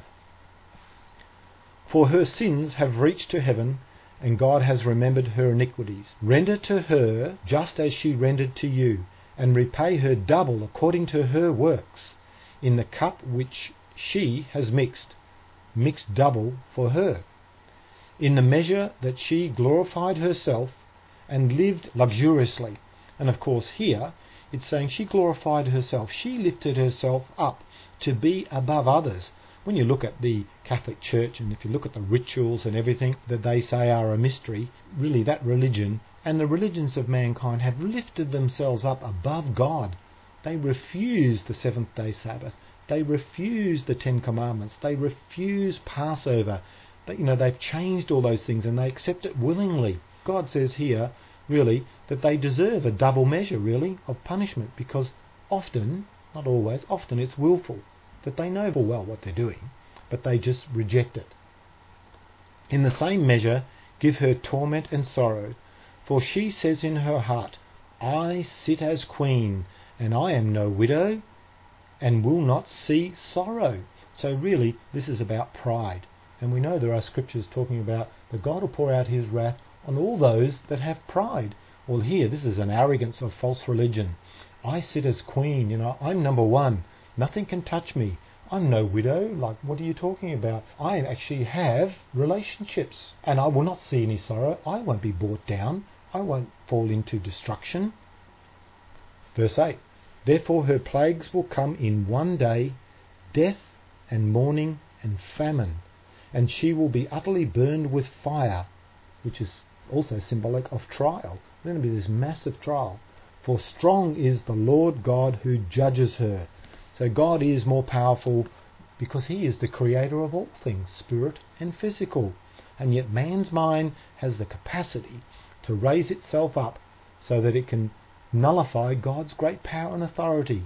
S1: For her sins have reached to heaven, and God has remembered her iniquities. Render to her just as she rendered to you, and repay her double according to her works. In the cup which she has mixed double for her. In the measure that she glorified herself and lived luxuriously. And of course here it's saying she glorified herself. She lifted herself up to be above others. When you look at the Catholic Church, and if you look at the rituals and everything that they say are a mystery, really that religion and the religions of mankind have lifted themselves up above God. They refuse the seventh-day Sabbath. They refuse the Ten Commandments. They refuse Passover. They've changed all those things and they accept it willingly. God says here, really, that they deserve a double measure, really, of punishment, because often, not always, often it's willful, that they know full well what they're doing, but they just reject it. In the same measure, give her torment and sorrow, for she says in her heart, I sit as queen, and I am no widow, and will not see sorrow. So really, this is about pride. And we know there are scriptures talking about that God will pour out his wrath on all those that have pride. Well, here, this is an arrogance of false religion. I sit as queen, I'm number one. Nothing can touch me. I'm no widow. Like, what are you talking about? I actually have relationships, and I will not see any sorrow. I won't be brought down. I won't fall into destruction. Verse 8. Therefore her plagues will come in one day, death and mourning and famine, and she will be utterly burned with fire, which is also symbolic of trial. There's going to be this massive trial. For strong is the Lord God who judges her. So God is more powerful because he is the creator of all things, spirit and physical. And yet man's mind has the capacity to raise itself up so that it can nullify God's great power and authority.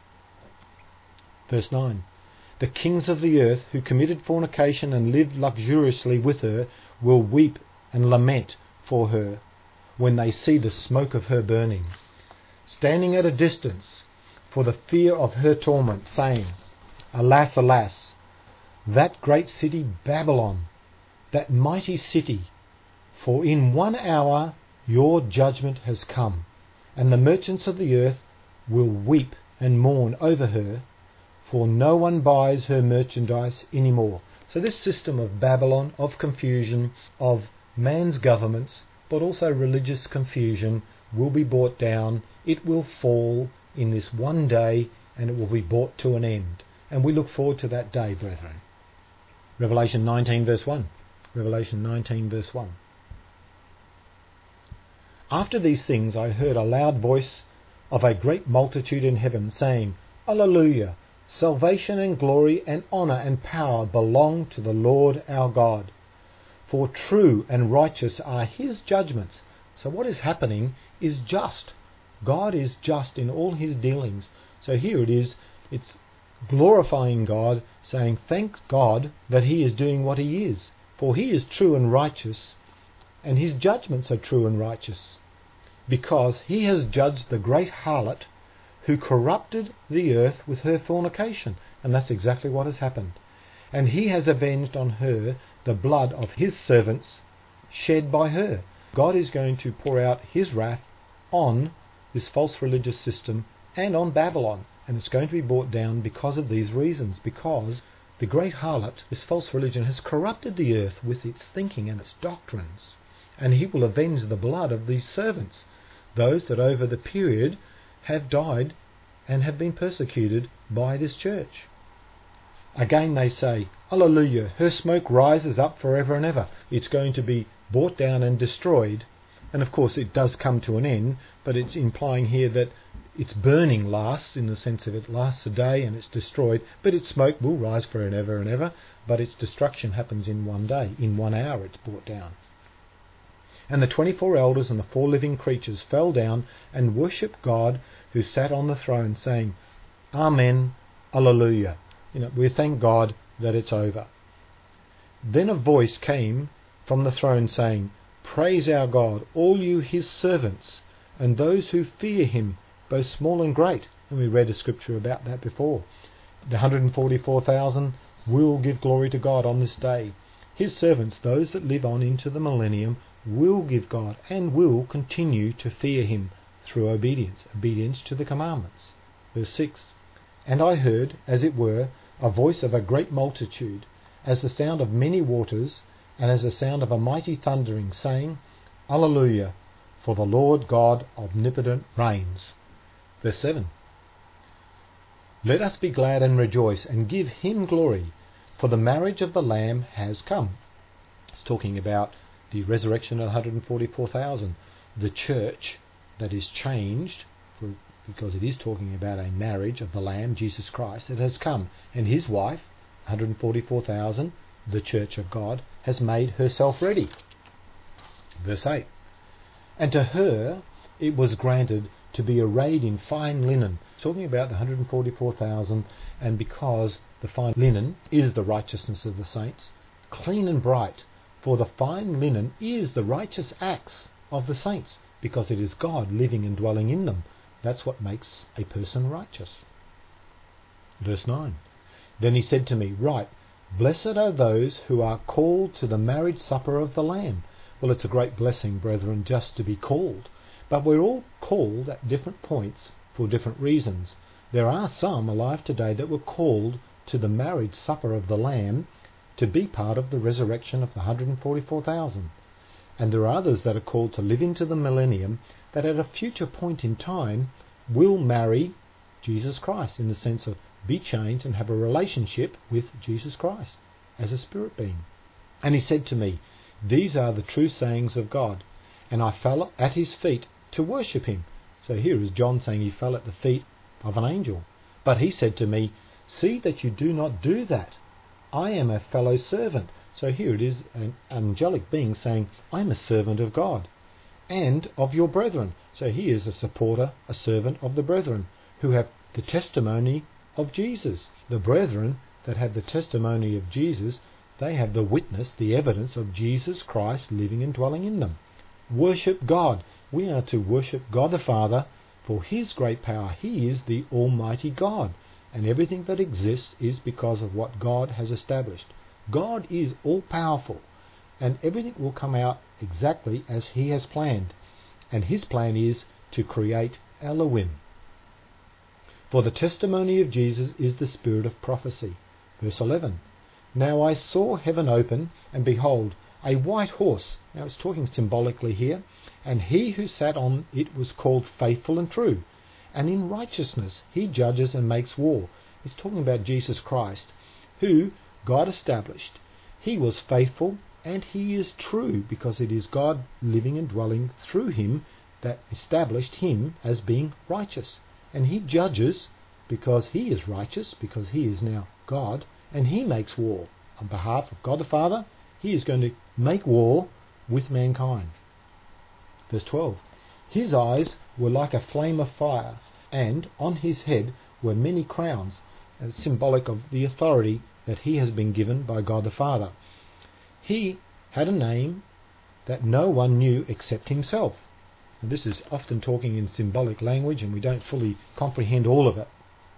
S1: Verse 9. The kings of the earth who committed fornication and lived luxuriously with her will weep and lament for her when they see the smoke of her burning, standing at a distance for the fear of her torment, saying, Alas, alas, that great city Babylon, that mighty city, for in 1 hour your judgment has come, and the merchants of the earth will weep and mourn over her, for no one buys her merchandise any more. So this system of Babylon, of confusion, of man's governments, but also religious confusion, will be brought down. It will fall in this one day, and it will be brought to an end. And we look forward to that day, brethren. Revelation 19 verse 1. Revelation 19 verse 1. After these things I heard a loud voice of a great multitude in heaven, saying, Alleluia! Salvation and glory and honour and power belong to the Lord our God. For true and righteous are his judgments. So what is happening is just. God is just in all his dealings. So here it is, it's glorifying God, saying thank God that he is doing what he is. For he is true and righteous, and his judgments are true and righteous, because he has judged the great harlot who corrupted the earth with her fornication. And that's exactly what has happened. And he has avenged on her the blood of his servants shed by her. God is going to pour out his wrath on this false religious system and on Babylon. And it's going to be brought down because of these reasons. Because the great harlot, this false religion, has corrupted the earth with its thinking and its doctrines. And he will avenge the blood of these servants, those that over the period have died and have been persecuted by this church. Again they say, Alleluia, her smoke rises up forever and ever. It's going to be brought down and destroyed. And of course it does come to an end, but it's implying here that its burning lasts, in the sense of it lasts a day and it's destroyed, but its smoke will rise forever and ever, but its destruction happens in one day. In 1 hour it's brought down. And the 24 elders and the 4 living creatures fell down and worshipped God who sat on the throne, saying, Amen, Alleluia. We thank God that it's over. Then a voice came from the throne saying, "Praise our God, all you his servants, and those who fear him, both small and great." And we read a scripture about that before. The 144,000 will give glory to God on this day. His servants, those that live on into the millennium, will give God and will continue to fear him through obedience to the commandments. Verse 6. And I heard, as it were, a voice of a great multitude, as the sound of many waters, and as the sound of a mighty thundering, saying, Alleluia, for the Lord God omnipotent reigns. Verse 7. Let us be glad and rejoice, and give him glory, for the marriage of the Lamb has come. It's talking about the resurrection of 144,000. The church that is changed, because it is talking about a marriage of the Lamb, Jesus Christ, it has come. And his wife, 144,000, the church of God, has made herself ready. Verse 8. And to her it was granted to be arrayed in fine linen. Talking about the 144,000, and because the fine linen is the righteousness of the saints, clean and bright, for the fine linen is the righteous acts of the saints, because it is God living and dwelling in them. That's what makes a person righteous. Verse 9. Then he said to me, Write, blessed are those who are called to the marriage supper of the Lamb. Well, it's a great blessing, brethren, just to be called. But we're all called at different points for different reasons. There are some alive today that were called to the marriage supper of the Lamb to be part of the resurrection of the 144,000. And there are others that are called to live into the millennium that at a future point in time will marry Jesus Christ, in the sense of be changed and have a relationship with Jesus Christ as a spirit being. And he said to me, These are the true sayings of God. And I fell at his feet to worship him. So here is John saying he fell at the feet of an angel. But he said to me, See that you do not do that. I am a fellow servant. So here it is, an angelic being saying, I am a servant of God and of your brethren. So he is a supporter, a servant of the brethren who have the testimony of Jesus. The brethren that have the testimony of Jesus, they have the witness, the evidence of Jesus Christ living and dwelling in them. Worship God. We are to worship God the Father for his great power. He is the Almighty God, and everything that exists is because of what God has established. God is all-powerful, and everything will come out exactly as he has planned. And his plan is to create Elohim. For the testimony of Jesus is the spirit of prophecy. Verse 11. Now I saw heaven open, and behold, a white horse. Now it's talking symbolically here. And he who sat on it was called Faithful and True. And in righteousness he judges and makes war. It's talking about Jesus Christ, who God established. He was faithful and he is true, because it is God living and dwelling through him that established him as being righteous. And he judges because he is righteous, because he is now God, and he makes war on behalf of God the Father. He is going to make war with mankind. Verse 12. His eyes were like a flame of fire, and on his head were many crowns, symbolic of the authority that he has been given by God the Father. He had a name that no one knew except himself. And this is often talking in symbolic language, and we don't fully comprehend all of it.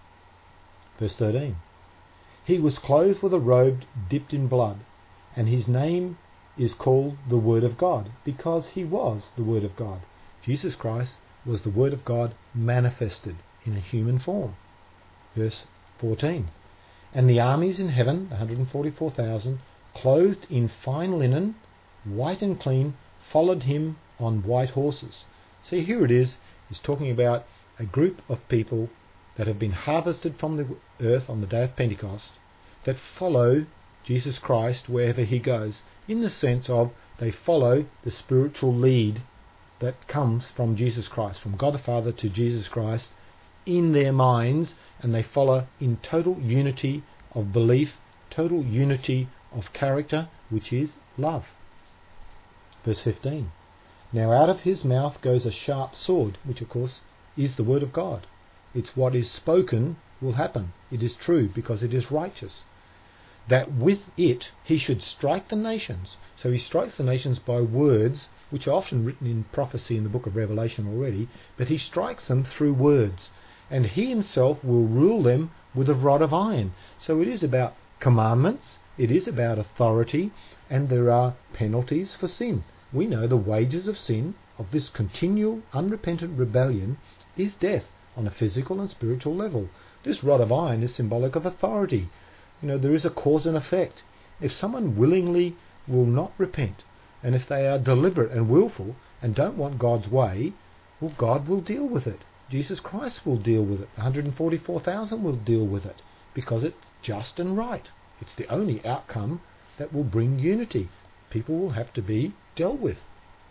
S1: Verse 13. He was clothed with a robe dipped in blood, and his name is called the Word of God, because he was the Word of God. Jesus Christ was the Word of God manifested in a human form. Verse 14. And the armies in heaven, 144,000, clothed in fine linen, white and clean, followed him on white horses. See, here it is. He's talking about a group of people that have been harvested from the earth on the day of Pentecost, that follow Jesus Christ wherever he goes, in the sense of they follow the spiritual lead that comes from Jesus Christ, from God the Father to Jesus Christ in their minds, and they follow in total unity of belief, total unity of character, which is love. Verse 15. Now out of his mouth goes a sharp sword, which of course is the word of God. It's what is spoken will happen. It is true because it is righteous. that with it he should strike the nations. So he strikes the nations by words, which are often written in prophecy in the book of Revelation already, but he strikes them through words. And he himself will rule them with a rod of iron. So it is about commandments, it is about authority, and there are penalties for sin. We know the wages of sin, of this continual unrepentant rebellion, is death on a physical and spiritual level. This rod of iron is symbolic of authority. There is a cause and effect. If someone willingly will not repent, and if they are deliberate and willful and don't want God's way, well, God will deal with it. Jesus Christ will deal with it. 144,000 will deal with it, because it's just and right. It's the only outcome that will bring unity. People will have to be dealt with.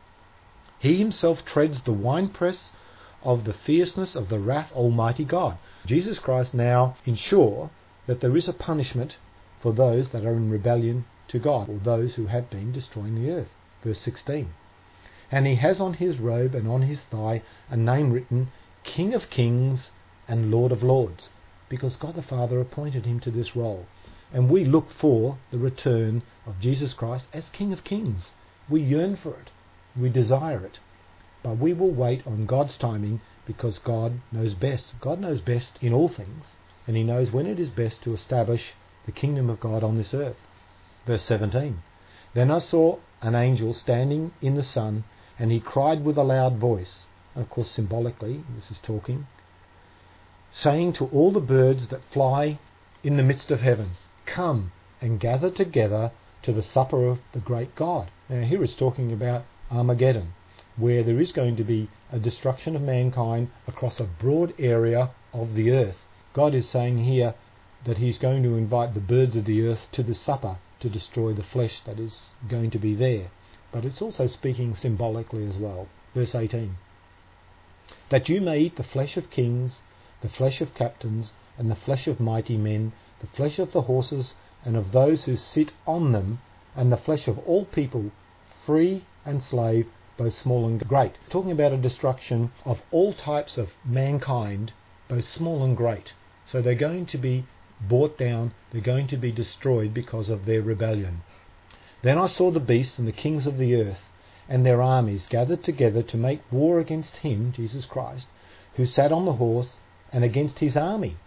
S1: He himself treads the winepress of the fierceness of the wrath Almighty God. Jesus Christ now ensure that there is a punishment for those that are in rebellion to God, or those who have been destroying the earth. Verse 16. And he has on his robe and on his thigh a name written, King of Kings and Lord of Lords, because God the Father appointed him to this role. And we look for the return of Jesus Christ as King of Kings. We yearn for it. We desire it. But we will wait on God's timing, because God knows best. God knows best in all things, and he knows when it is best to establish the kingdom of God on this earth. Verse 17. Then I saw an angel standing in the sun, and he cried with a loud voice, and of course symbolically this is talking, saying to all the birds that fly in the midst of heaven, Come and gather together to the supper of the great God. Now here it's talking about Armageddon, where there is going to be a destruction of mankind across a broad area of the earth. God is saying here that he's going to invite the birds of the earth to the supper to destroy the flesh that is going to be there. But it's also speaking symbolically as well. Verse 18. That you may eat the flesh of kings, the flesh of captains, and the flesh of mighty men, the flesh of the horses and of those who sit on them, and the flesh of all people, free and slave, both small and great. Talking about a destruction of all types of mankind, both small and great. So they're going to be brought down, they're going to be destroyed because of their rebellion. Then I saw the beast and the kings of the earth and their armies gathered together to make war against him, Jesus Christ, who sat on the horse, and against his army,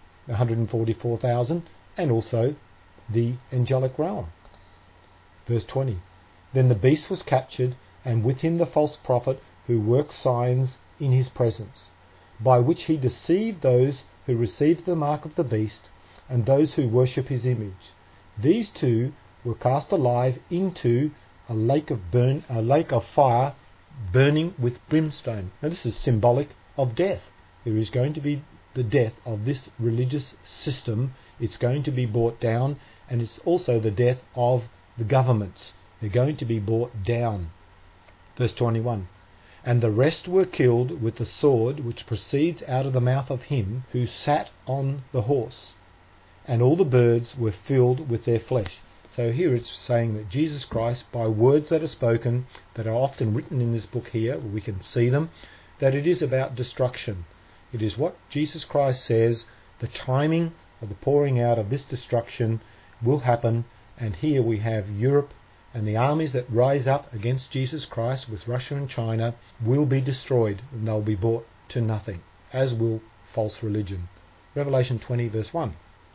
S1: 144,000, and also the angelic realm. Verse 20. Then the beast was captured, and with him the false prophet who works signs in his presence, by which he deceived those who received the mark of the beast and those who worship his image. These two were cast alive into a lake of fire burning with brimstone. Now this is symbolic of death. There is going to be the death of this religious system. It's going to be brought down, and it's also the death of the governments. They're going to be brought down. Verse 21. And the rest were killed with the sword which proceeds out of the mouth of him who sat on the horse, and all the birds were filled with their flesh. So here it's saying that Jesus Christ, by words that are spoken, that are often written in this book here, where we can see them, that it is about destruction. It is what Jesus Christ says, the timing of the pouring out of this destruction will happen, and here we have Europe, and the armies that rise up against Jesus Christ with Russia and China will be destroyed, and they'll be brought to nothing, as will false religion. Revelation 20 verse 1.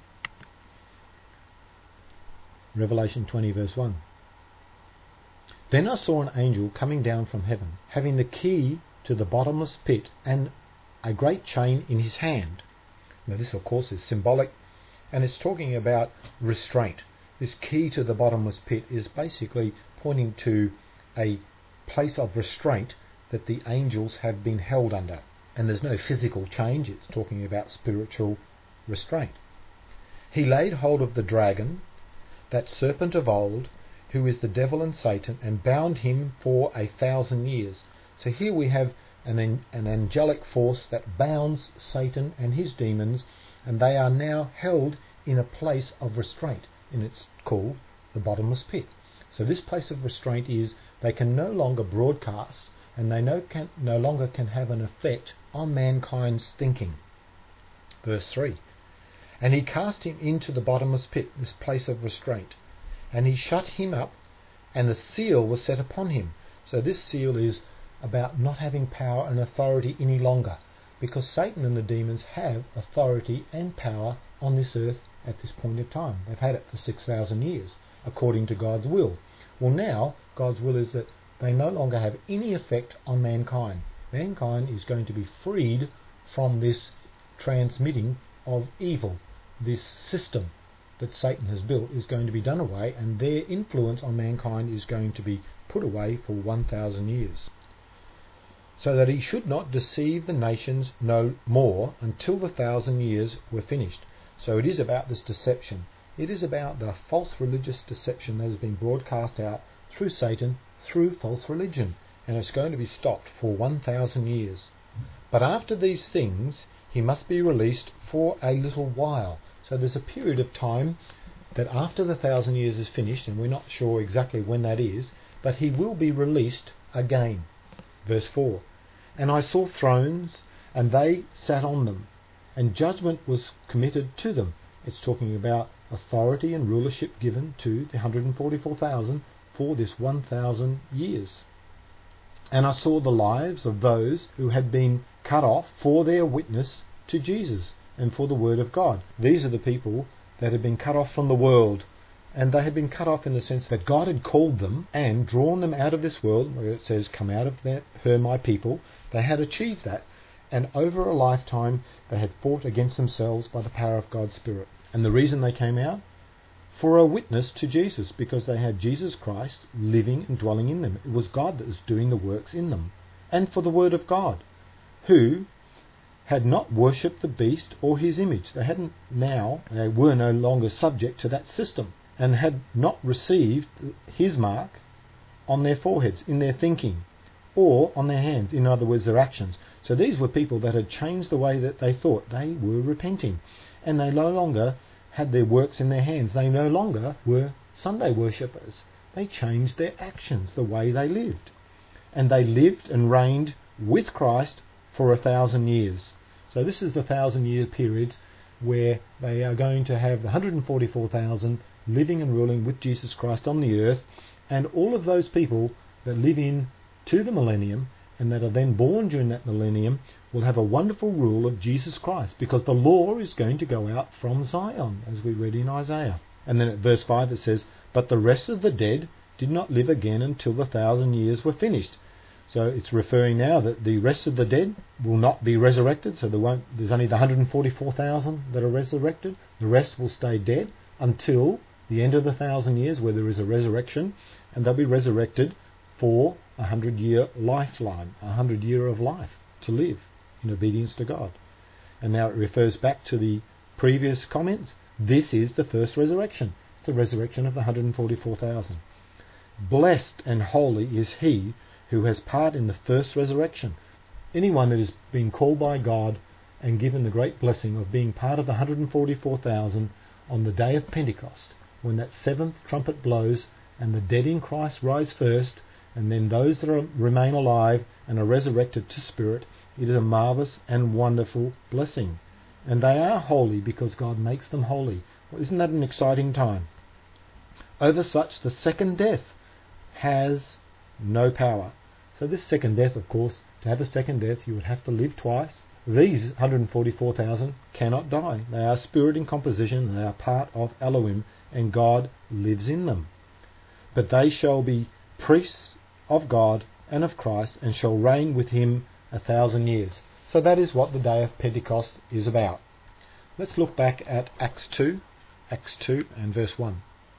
S1: Revelation 20 verse 1. Then I saw an angel coming down from heaven, having the key to the bottomless pit and a great chain in his hand. Now this of course is symbolic, and it's talking about restraint. This key to the bottomless pit is basically pointing to a place of restraint that the angels have been held under. And there's no physical change, it's talking about spiritual restraint. He laid hold of the dragon, that serpent of old, who is the devil and Satan, and bound him for 1,000 years. So here we have an angelic force that bounds Satan and his demons, and they are now held in a place of restraint, and it's called the bottomless pit. So this place of restraint is they can no longer broadcast, and they no longer can have an effect on mankind's thinking. Verse 3. And he cast him into the bottomless pit, this place of restraint. And he shut him up, and the seal was set upon him. So this seal is about not having power and authority any longer, because Satan and the demons have authority and power on this earth at this point in time. They've had it for 6,000 years, according to God's will. Well, now, God's will is that they no longer have any effect on mankind. Mankind is going to be freed from this transmitting of evil. This system that Satan has built is going to be done away, and their influence on mankind is going to be put away for 1,000 years. So that he should not deceive the nations no more until the 1,000 years were finished. So it is about this deception. It is about the false religious deception that has been broadcast out through Satan, through false religion, and it's going to be stopped for 1,000 years. But after these things, he must be released for a little while. So there's a period of time that after the 1,000 years is finished, and we're not sure exactly when that is, but he will be released again. Verse 4, and I saw thrones, and they sat on them, and judgment was committed to them. It's talking about authority and rulership given to the 144,000 for this 1,000 years. And I saw the lives of those who had been cut off for their witness to Jesus and for the word of God. These are the people that had been cut off from the world, and they had been cut off in the sense that God had called them and drawn them out of this world, where it says, come out of her, my people. They had achieved that, and over a lifetime they had fought against themselves by the power of God's Spirit. And the reason they came out? For a witness to Jesus, because they had Jesus Christ living and dwelling in them. It was God that was doing the works in them. And for the word of God, who had not worshipped the beast or his image. They were no longer subject to that system, and had not received his mark on their foreheads, in their thinking, or on their hands, in other words, their actions. So these were people that had changed the way that they thought. They were repenting, and they no longer had their works in their hands. They no longer were Sunday worshippers. They changed their actions, the way they lived. And they lived and reigned with Christ for 1,000 years. So this is the 1,000-year period where they are going to have the 144,000 living and ruling with Jesus Christ on the earth, and all of those people that live in to the millennium and that are then born during that millennium will have a wonderful rule of Jesus Christ, because the law is going to go out from Zion, as we read in Isaiah. And then at verse 5 it says, but the rest of the dead did not live again until the 1,000 years were finished. So it's referring now that the rest of the dead will not be resurrected. So there's only the 144,000 that are resurrected. The rest will stay dead until the end of the 1,000 years, where there is a resurrection, and they'll be resurrected for 100-year lifeline, 100 year of life to live in obedience to God. And now it refers back to the previous comments. This is the first resurrection. It's the resurrection of the 144,000. Blessed and holy is he who has part in the first resurrection. Anyone that has been called by God and given the great blessing of being part of the 144,000 on the day of Pentecost, when that seventh trumpet blows and the dead in Christ rise first, and then those that remain alive and are resurrected to spirit, it is a marvellous and wonderful blessing. And they are holy because God makes them holy. Well, isn't that an exciting time? Over such the second death has no power. So this second death, of course, to have a second death, you would have to live twice. These 144,000 cannot die. They are spirit in composition, they are part of Elohim, and God lives in them. But they shall be priests of God and of Christ, and shall reign with him 1,000 years. So that is what the day of Pentecost is about. Let's look back at Acts 2 and verse 1.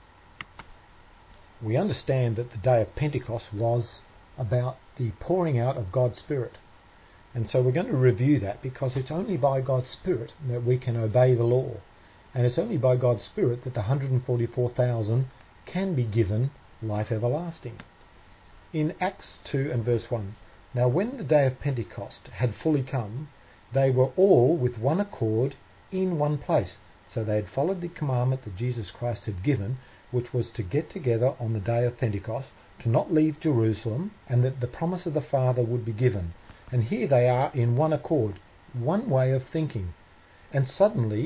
S1: We understand that the day of Pentecost was about the pouring out of God's Spirit. And so we're going to review that, because it's only by God's Spirit that we can obey the law. And it's only by God's Spirit that the 144,000 can be given life everlasting. In Acts 2 and verse 1, now when the day of Pentecost had fully come, they were all with one accord in one place. So they had followed the commandment that Jesus Christ had given, which was to get together on the day of Pentecost, to not leave Jerusalem, and that the promise of the Father would be given. And here they are in one accord, one way of thinking. And suddenly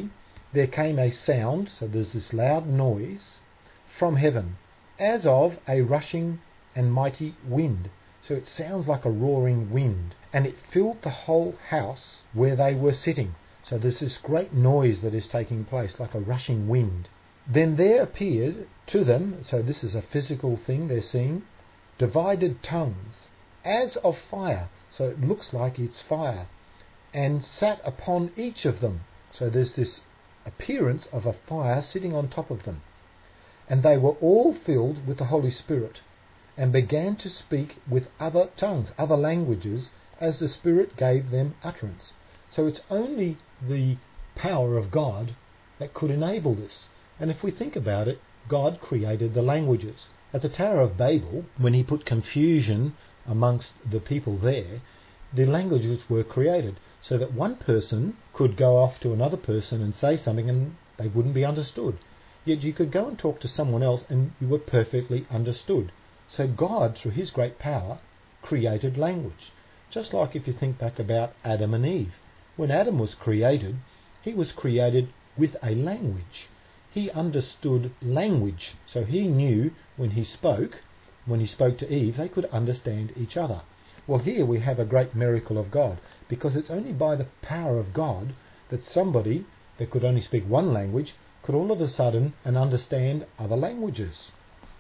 S1: there came a sound, so there's this loud noise, from heaven, as of a rushing and mighty wind. So it sounds like a roaring wind, and it filled the whole house where they were sitting. So there's this great noise that is taking place, like a rushing wind. Then there appeared to them, so this is a physical thing they're seeing, divided tongues, as of fire. So it looks like it's fire, and sat upon each of them. So there's this appearance of a fire sitting on top of them. And they were all filled with the Holy Spirit, and began to speak with other tongues, other languages, as the Spirit gave them utterance. So it's only the power of God that could enable this. And if we think about it, God created the languages. At the Tower of Babel, when he put confusion amongst the people there, the languages were created so that one person could go off to another person and say something and they wouldn't be understood. Yet you could go and talk to someone else and you were perfectly understood. So God, through his great power, created language. Just like if you think back about Adam and Eve. When Adam was created, he was created with a language. He understood language. So he knew when he spoke to Eve, they could understand each other. Well, here we have a great miracle of God, because it's only by the power of God that somebody that could only speak one language could all of a sudden and understand other languages.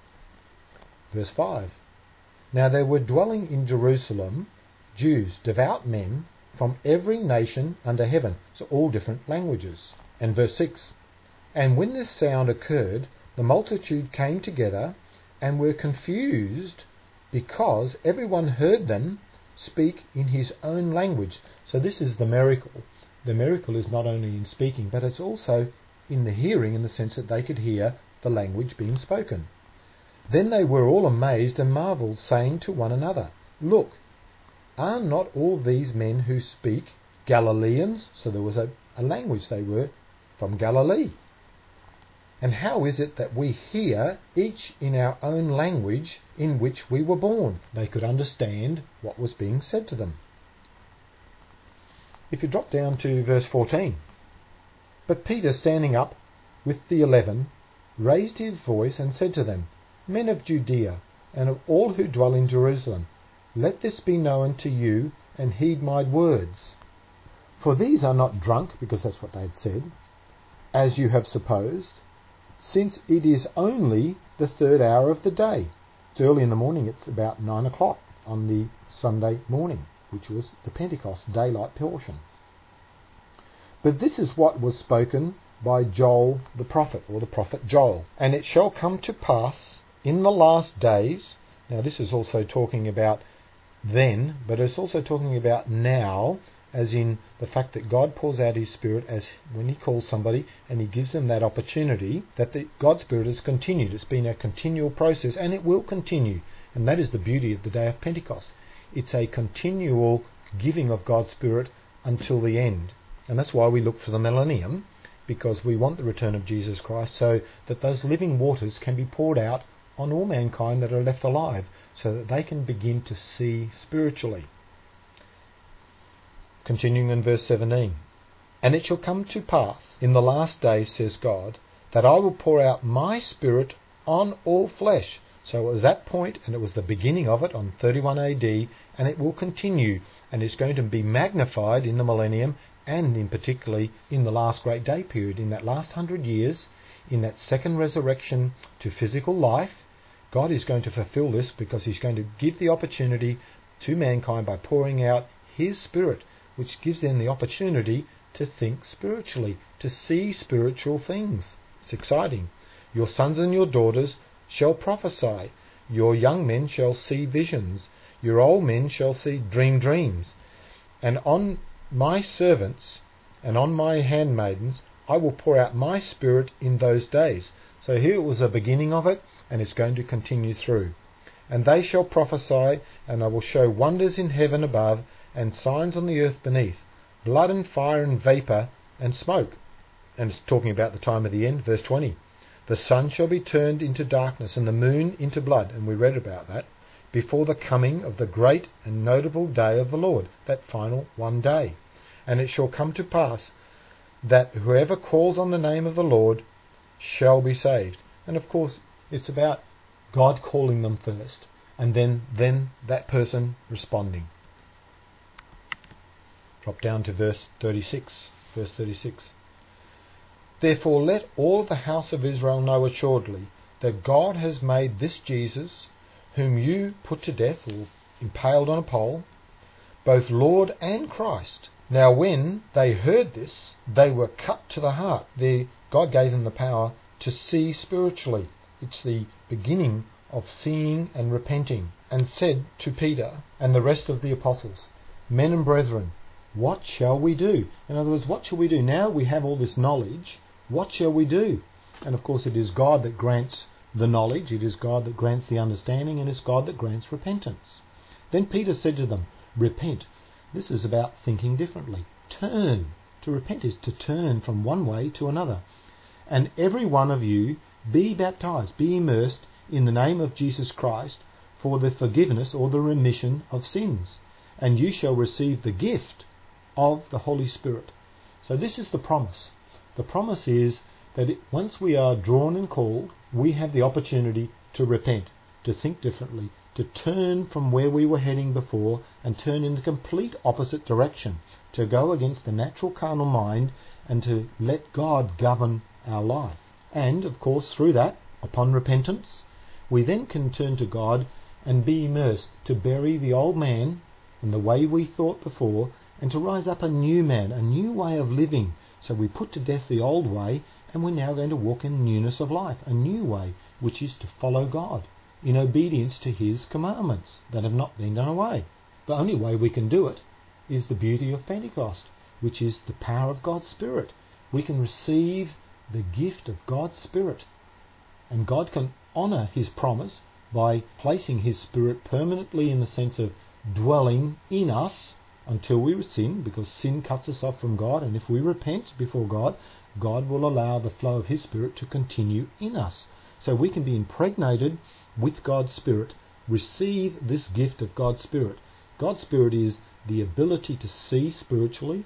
S1: Verse 5. Now there were dwelling in Jerusalem Jews, devout men, from every nation under heaven. So all different languages. And verse 6. And when this sound occurred, the multitude came together and were confused, because everyone heard them speak in his own language. So this is the miracle. The miracle is not only in speaking, but it's also in the hearing, in the sense that they could hear the language being spoken. Then they were all amazed and marvelled, saying to one another, Look, are not all these men who speak Galileans? So there was a language, they were from Galilee. And how is it that we hear each in our own language in which we were born? They could understand what was being said to them. If you drop down to verse 14. But Peter, standing up with the 11, raised his voice and said to them, Men of Judea, and of all who dwell in Jerusalem, let this be known to you, and heed my words. For these are not drunk, because that's what they had said, as you have supposed, since it is only the 3rd hour of the day. It's early in the morning, it's about 9 o'clock on the Sunday morning, which was the Pentecost daylight portion. But this is what was spoken by Joel the prophet, or the prophet Joel. And it shall come to pass in the last days. Now this is also talking about then, but it's also talking about now, as in the fact that God pours out his Spirit as when he calls somebody and he gives them that opportunity, that God's Spirit has continued. It's been a continual process, and it will continue. And that is the beauty of the day of Pentecost. It's a continual giving of God's Spirit until the end. And that's why we look for the millennium, because we want the return of Jesus Christ, so that those living waters can be poured out on all mankind that are left alive, so that they can begin to see spiritually. Continuing in verse 17. And it shall come to pass in the last days, says God, that I will pour out my Spirit on all flesh. So it was that point, and it was the beginning of it on 31 AD, and it will continue, and it's going to be magnified in the millennium, and in particularly in the last great day period, in that last 100 years, in that second resurrection to physical life. God is going to fulfill this, because he's going to give the opportunity to mankind by pouring out his Spirit, which gives them the opportunity to think spiritually, to see spiritual things. It's exciting. Your sons and your daughters shall prophesy. Your young men shall see visions. Your old men shall dream dreams. And on my servants and on my handmaidens I will pour out my Spirit in those days. So here it was a beginning of it, and it's going to continue through. And they shall prophesy, and I will show wonders in heaven above, and signs on the earth beneath, blood and fire and vapour and smoke. And it's talking about the time of the end, verse 20. The sun shall be turned into darkness, and the moon into blood, and we read about that, before the coming of the great and notable day of the Lord, that final one day. And it shall come to pass that whoever calls on the name of the Lord shall be saved. And of course, it's about God calling them first, and then that person responding. Drop down to verse 36. Verse 36. Therefore let all the house of Israel know assuredly that God has made this Jesus, whom you put to death or impaled on a pole, both Lord and Christ. Now when they heard this, they were cut to the heart. God gave them the power to see spiritually. It's the beginning of seeing and repenting. And said to Peter and the rest of the apostles, Men and brethren, what shall we do? In other words, what shall we do? Now we have all this knowledge. What shall we do? And of course it is God that grants the knowledge, it is God that grants the understanding, and it's God that grants repentance. Then Peter said to them, Repent. This is about thinking differently. Turn. To repent is to turn from one way to another. And every one of you be baptized, be immersed in the name of Jesus Christ for the forgiveness or the remission of sins, and you shall receive the gift of the Holy Spirit. So this is the promise. The promise is that once we are drawn and called, we have the opportunity to repent, to think differently, to turn from where we were heading before and turn in the complete opposite direction, to go against the natural carnal mind and to let God govern our life. And, of course, through that, upon repentance, we then can turn to God and be immersed, to bury the old man in the way we thought before and to rise up a new man, a new way of living. So we put to death the old way and we're now going to walk in newness of life, a new way, which is to follow God in obedience to his commandments that have not been done away. The only way we can do it is the beauty of Pentecost, which is the power of God's Spirit. We can receive the gift of God's Spirit, and God can honour his promise by placing his Spirit permanently, in the sense of dwelling in us until we sin, because sin cuts us off from God, and if we repent before God, God will allow the flow of his Spirit to continue in us. So we can be impregnated with God's Spirit, receive this gift of God's Spirit. God's Spirit is the ability to see spiritually,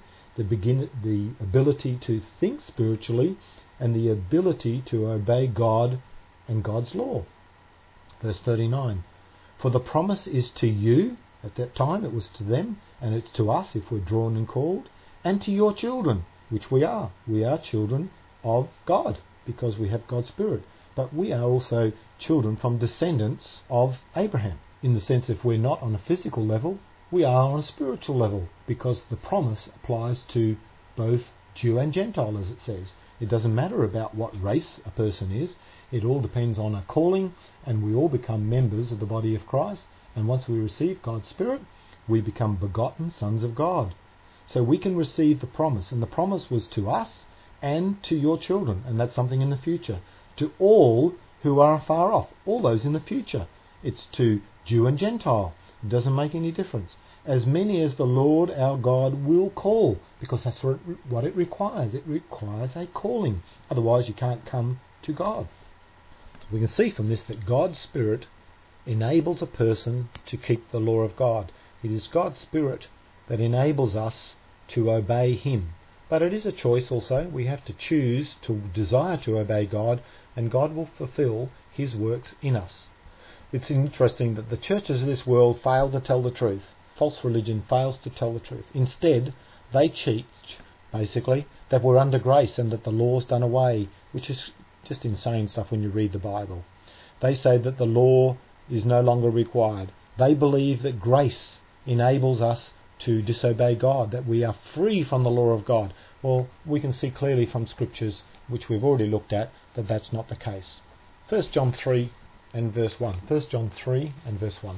S1: the ability to think spiritually, and the ability to obey God and God's law. Verse 39. For the promise is to you. At that time it was to them, and it's to us if we're drawn and called, and to your children, which we are. We are children of God because we have God's Spirit. But we are also children from descendants of Abraham, in the sense if we're not on a physical level, we are on a spiritual level, because the promise applies to both Jew and Gentile, as it says. It doesn't matter about what race a person is. It all depends on a calling, and we all become members of the body of Christ. And once we receive God's Spirit, we become begotten sons of God. So we can receive the promise, and the promise was to us and to your children, and that's something in the future. To all who are afar off, all those in the future. It's to Jew and Gentile. It doesn't make any difference. As many as the Lord our God will call, because that's what it requires. It requires a calling. Otherwise you can't come to God. So we can see from this that God's Spirit enables a person to keep the law of God. It is God's Spirit that enables us to obey him. But it is a choice also. We have to choose to desire to obey God, and God will fulfill his works in us. It's interesting that the churches of this world fail to tell the truth. False religion fails to tell the truth. Instead, they teach, basically, that we're under grace and that the law's done away, which is just insane stuff when you read the Bible. They say that the law is no longer required. They believe that grace enables us to disobey God, that we are free from the law of God. Well, we can see clearly from scriptures, which we've already looked at, that that's not the case. 1 John 3 and verse 1. 1 John 3 and verse 1.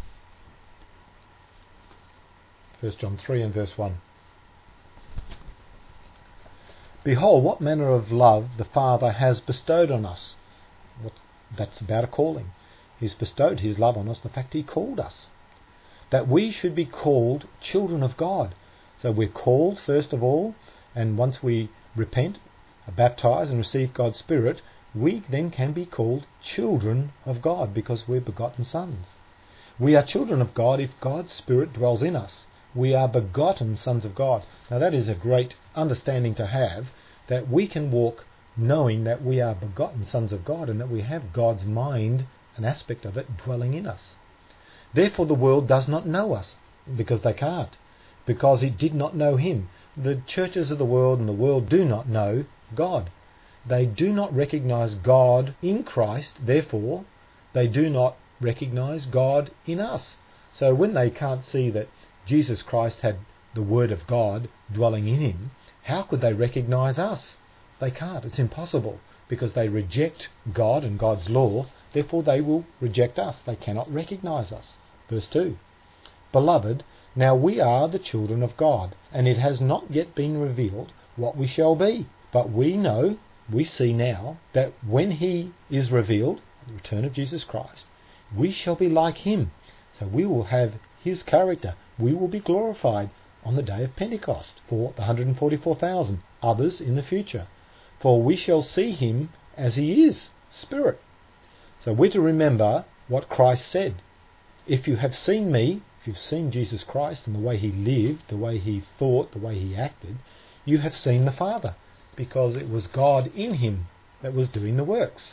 S1: 1 John 3 and verse 1. Behold, what manner of love the Father has bestowed on us. That's about a calling. He's bestowed his love on us, the fact he called us, that we should be called children of God. So we're called first of all, and once we repent, are baptized and receive God's Spirit, we then can be called children of God, because we're begotten sons. We are children of God if God's Spirit dwells in us. We are begotten sons of God. Now that is a great understanding to have, that we can walk knowing that we are begotten sons of God and that we have God's mind, an aspect of it, dwelling in us. Therefore the world does not know us, because they can't, because it did not know him. The churches of the world and the world do not know God. They do not recognize God in Christ, therefore they do not recognize God in us. So when they can't see that Jesus Christ had the Word of God dwelling in him, how could they recognize us? They can't. It's impossible, because they reject God and God's law, therefore they will reject us. They cannot recognize us. Verse 2. Beloved, now we are the children of God, and it has not yet been revealed what we shall be. But we know, we see now, that when he is revealed, the return of Jesus Christ, we shall be like him. So we will have his character. We will be glorified on the day of Pentecost for the 144,000, others in the future. For we shall see him as he is, Spirit. So we're to remember what Christ said. If you have seen me, if you've seen Jesus Christ and the way he lived, the way he thought, the way he acted, you have seen the Father, because it was God in him that was doing the works.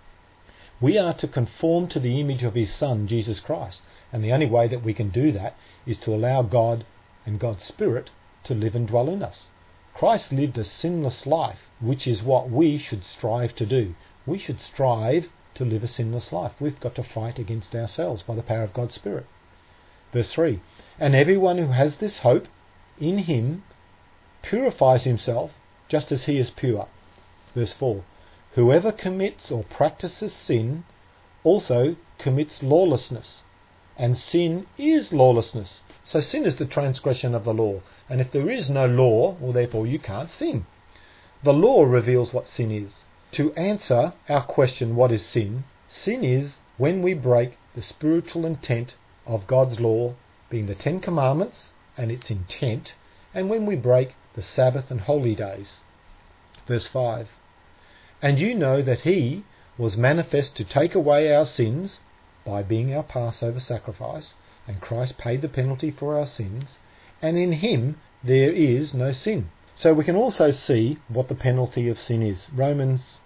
S1: We are to conform to the image of his Son, Jesus Christ, and the only way that we can do that is to allow God and God's Spirit to live and dwell in us. Christ lived a sinless life, which is what we should strive to do. We should strive to live a sinless life. We've got to fight against ourselves by the power of God's Spirit. Verse 3, and everyone who has this hope in him purifies himself just as he is pure. Verse 4, whoever commits or practices sin also commits lawlessness, and sin is lawlessness. So sin is the transgression of the law, and if there is no law, well, therefore you can't sin. The law reveals what sin is. To answer our question, what is sin? Sin is when we break the spiritual intent of God's law, being the 10 Commandments and its intent, and when we break the Sabbath and holy days. Verse 5, and you know that he was manifest to take away our sins by being our Passover sacrifice, and Christ paid the penalty for our sins, and in him there is no sin. So we can also see what the penalty of sin is. Romans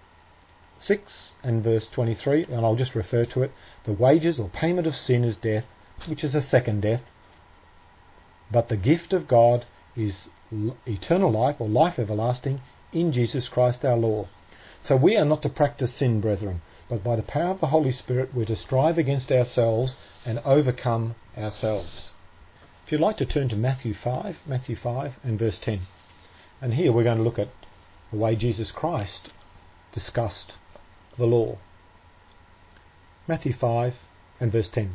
S1: 6 and verse 23, and I'll just refer to it. The wages or payment of sin is death, which is a second death, but the gift of God is eternal life, or life everlasting, in Jesus Christ our Lord. So we are not to practice sin, brethren, but by the power of the Holy Spirit we're to strive against ourselves and overcome ourselves. If you'd like to turn to Matthew 5 and verse 10. And here we're going to look at the way Jesus Christ discussed the law. Matthew 5 and verse 10.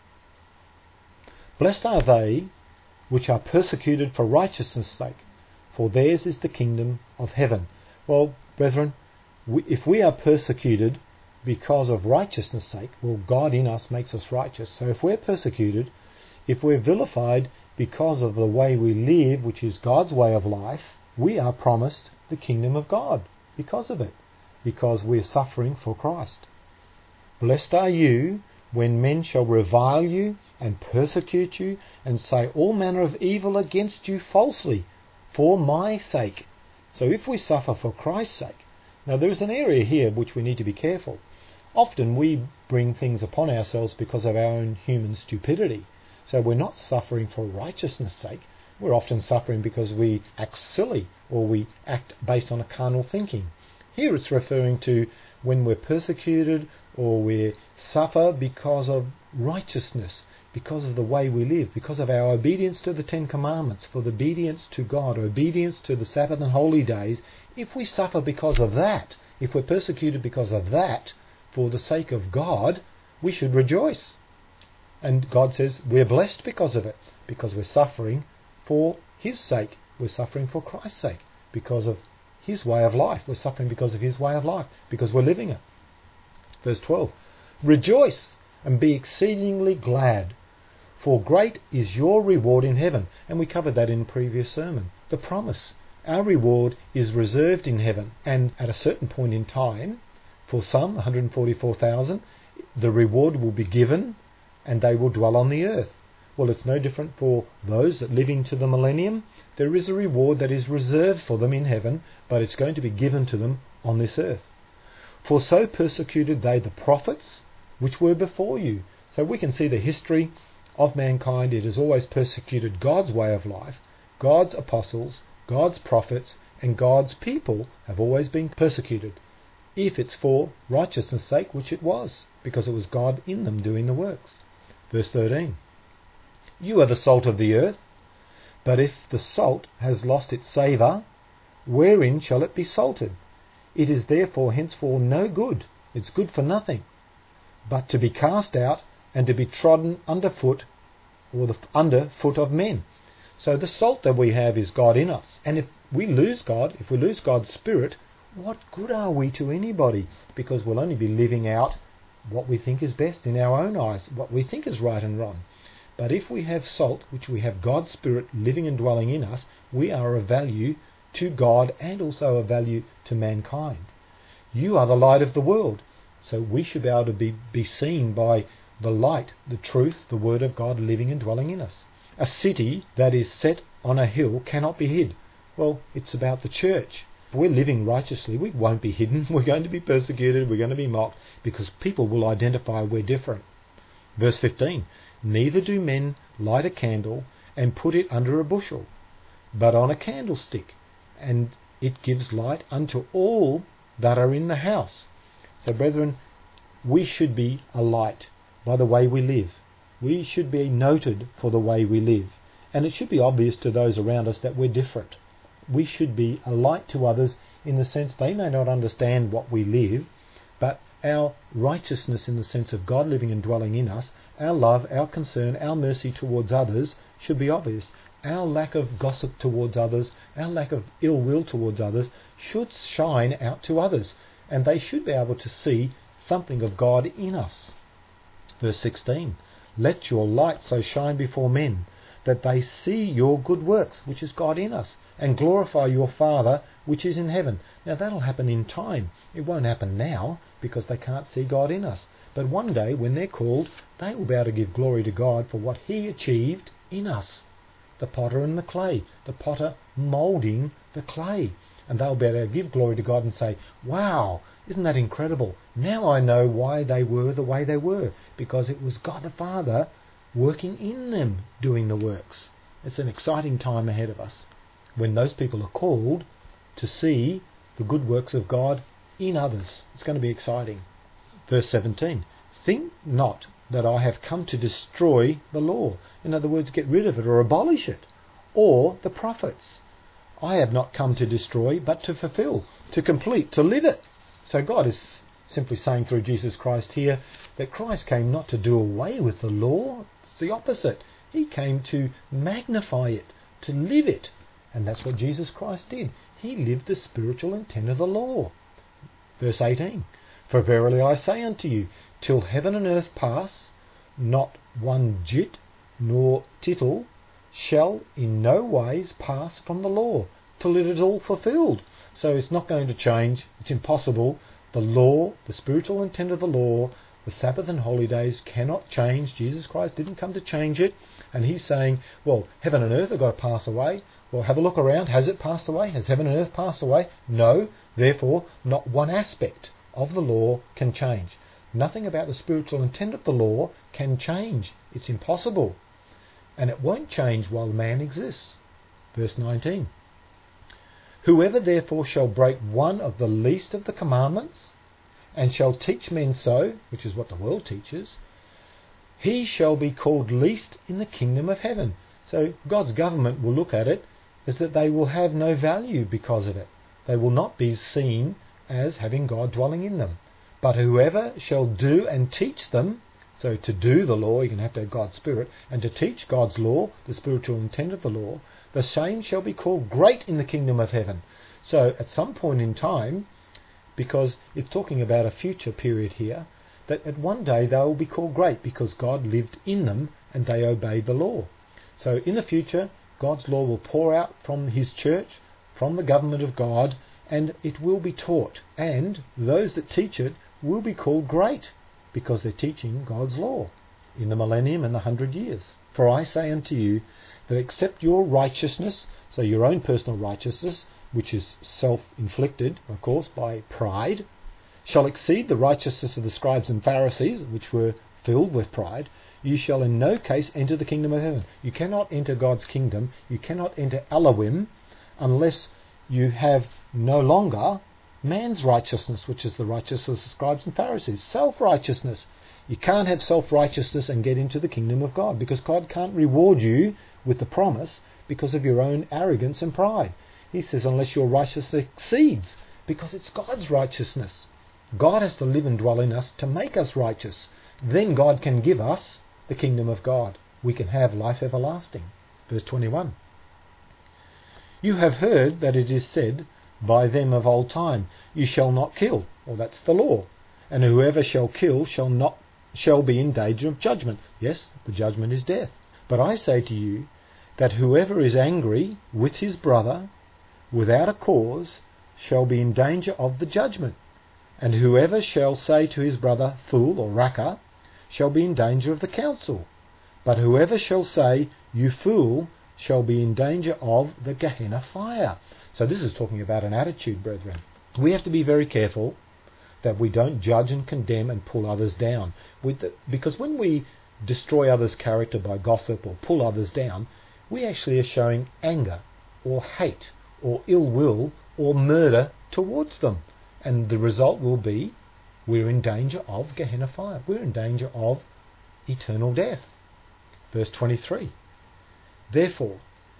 S1: Blessed are they which are persecuted for righteousness' sake, for theirs is the kingdom of heaven. Well, brethren, if we are persecuted because of righteousness' sake, well, God in us makes us righteous. So if we're persecuted, if we're vilified because of the way we live, which is God's way of life, we are promised the kingdom of God because of it, because we're suffering for Christ. Blessed are you when men shall revile you and persecute you and say all manner of evil against you falsely for my sake. So if we suffer for Christ's sake, now there is an area here which we need to be careful. Often we bring things upon ourselves because of our own human stupidity. So we're not suffering for righteousness' sake. We're often suffering because we act silly or we act based on a carnal thinking. Here it's referring to when we're persecuted or we suffer because of righteousness, because of the way we live, because of our obedience to the 10 Commandments, for the obedience to God, obedience to the Sabbath and holy days. If we suffer because of that, if we're persecuted because of that, for the sake of God, we should rejoice. And God says we're blessed because of it, because we're suffering for his sake. We're suffering for Christ's sake, because of his way of life. We're suffering because of his way of life, because we're living it. Verse 12, rejoice and be exceedingly glad, for great is your reward in heaven. And we covered that in a previous sermon. The promise, our reward is reserved in heaven, and at a certain point in time, for some, 144,000, the reward will be given and they will dwell on the earth. Well, it's no different for those that live into the millennium. There is a reward that is reserved for them in heaven, but it's going to be given to them on this earth. For so persecuted they the prophets which were before you. So we can see the history of mankind. It has always persecuted God's way of life. God's apostles, God's prophets, and God's people have always been persecuted. If it's for righteousness' sake, which it was, because it was God in them doing the works. Verse 13. You are the salt of the earth, but if the salt has lost its savour, wherein shall it be salted? It is therefore henceforth no good. It's good for nothing, but to be cast out and to be trodden underfoot, or the underfoot of men. So the salt that we have is God in us. And if we lose God, if we lose God's Spirit, what good are we to anybody? Because we'll only be living out what we think is best in our own eyes, what we think is right and wrong. But if we have salt, which we have God's Spirit living and dwelling in us, we are of value to God and also of value to mankind. You are the light of the world. So we should be able to be seen by the light, the truth, the Word of God living and dwelling in us. A city that is set on a hill cannot be hid. Well, it's about the church. If we're living righteously, we won't be hidden. We're going to be persecuted. We're going to be mocked because people will identify we're different. Verse 15. Neither do men light a candle and put it under a bushel, but on a candlestick, and it gives light unto all that are in the house. So, brethren, we should be a light by the way we live. We should be noted for the way we live. And it should be obvious to those around us that we're different. We should be a light to others in the sense they may not understand what we live, but our righteousness in the sense of God living and dwelling in us, our love, our concern, our mercy towards others should be obvious. Our lack of gossip towards others, our lack of ill will towards others should shine out to others, and they should be able to see something of God in us. Verse 16. Let your light so shine before men, that they see your good works, which is God in us, and glorify your Father which is in heaven. Now that'll happen in time. It won't happen now, because they can't see God in us. But one day, when they're called, they will be able to give glory to God for what He achieved in us. The potter and the clay. The potter moulding the clay. And they'll be able to give glory to God and say, wow, isn't that incredible? Now I know why they were the way they were, because it was God the Father working in them, doing the works. It's an exciting time ahead of us, when those people are called to see the good works of God in others. It's going to be exciting. Verse 17. Think not that I have come to destroy the law. In other words, get rid of it or abolish it, or the prophets. I have not come to destroy, but to fulfill, to complete, to live it. So God is simply saying through Jesus Christ here that Christ came not to do away with the law. It's the opposite. He came to magnify it, to live it. And that's what Jesus Christ did. He lived the spiritual intent of the law. Verse 18. For verily I say unto you, till heaven and earth pass, not one jot nor tittle shall in no ways pass from the law, till it is all fulfilled. So it's not going to change. It's impossible. The law, the spiritual intent of the law, the Sabbath and holy days cannot change. Jesus Christ didn't come to change it. And He's saying, well, heaven and earth have got to pass away. Well, have a look around. Has it passed away? Has heaven and earth passed away? No. Therefore, not one aspect of the law can change. Nothing about the spiritual intent of the law can change. It's impossible. And it won't change while man exists. Verse 19. Whoever therefore shall break one of the least of the commandments, and shall teach men so, which is what the world teaches, he shall be called least in the kingdom of heaven. So God's government will look at it as that they will have no value because of it. They will not be seen as having God dwelling in them. But whoever shall do and teach them, so to do the law, you're going to have God's Spirit, and to teach God's law, the spiritual intent of the law, the same shall be called great in the kingdom of heaven. So at some point in time, because it's talking about a future period here, that at one day they will be called great because God lived in them and they obeyed the law. So in the future, God's law will pour out from His church, from the government of God, and it will be taught. And those that teach it will be called great because they're teaching God's law. in the millennium and the 100 years. For I say unto you that except your righteousness, so your own personal righteousness, which is self-inflicted, of course, by pride, shall exceed the righteousness of the scribes and Pharisees, which were filled with pride, you shall in no case enter the kingdom of heaven. You cannot enter God's kingdom, you cannot enter Elohim, unless you have no longer man's righteousness, which is the righteousness of the scribes and Pharisees. Self-righteousness. You can't have self-righteousness and get into the kingdom of God, because God can't reward you with the promise because of your own arrogance and pride. He says unless your righteousness exceeds, because it's God's righteousness. God has to live and dwell in us to make us righteous. Then God can give us the kingdom of God. We can have life everlasting. Verse 21. You have heard that it is said by them of old time, you shall not kill. Well, that's the law. And whoever shall kill shall be in danger of judgment. Yes, the judgment is death. But I say to you that whoever is angry with his brother without a cause shall be in danger of the judgment. And whoever shall say to his brother, fool or raca, shall be in danger of the council. But whoever shall say, you fool, shall be in danger of the Gehenna fire. So this is talking about an attitude, brethren. We have to be very careful that we don't judge and condemn and pull others down. Because when we destroy others' character by gossip or pull others down, we actually are showing anger or hate or ill will or murder towards them. And the result will be we're in danger of Gehenna fire. We're in danger of eternal death. Verse 23. Therefore,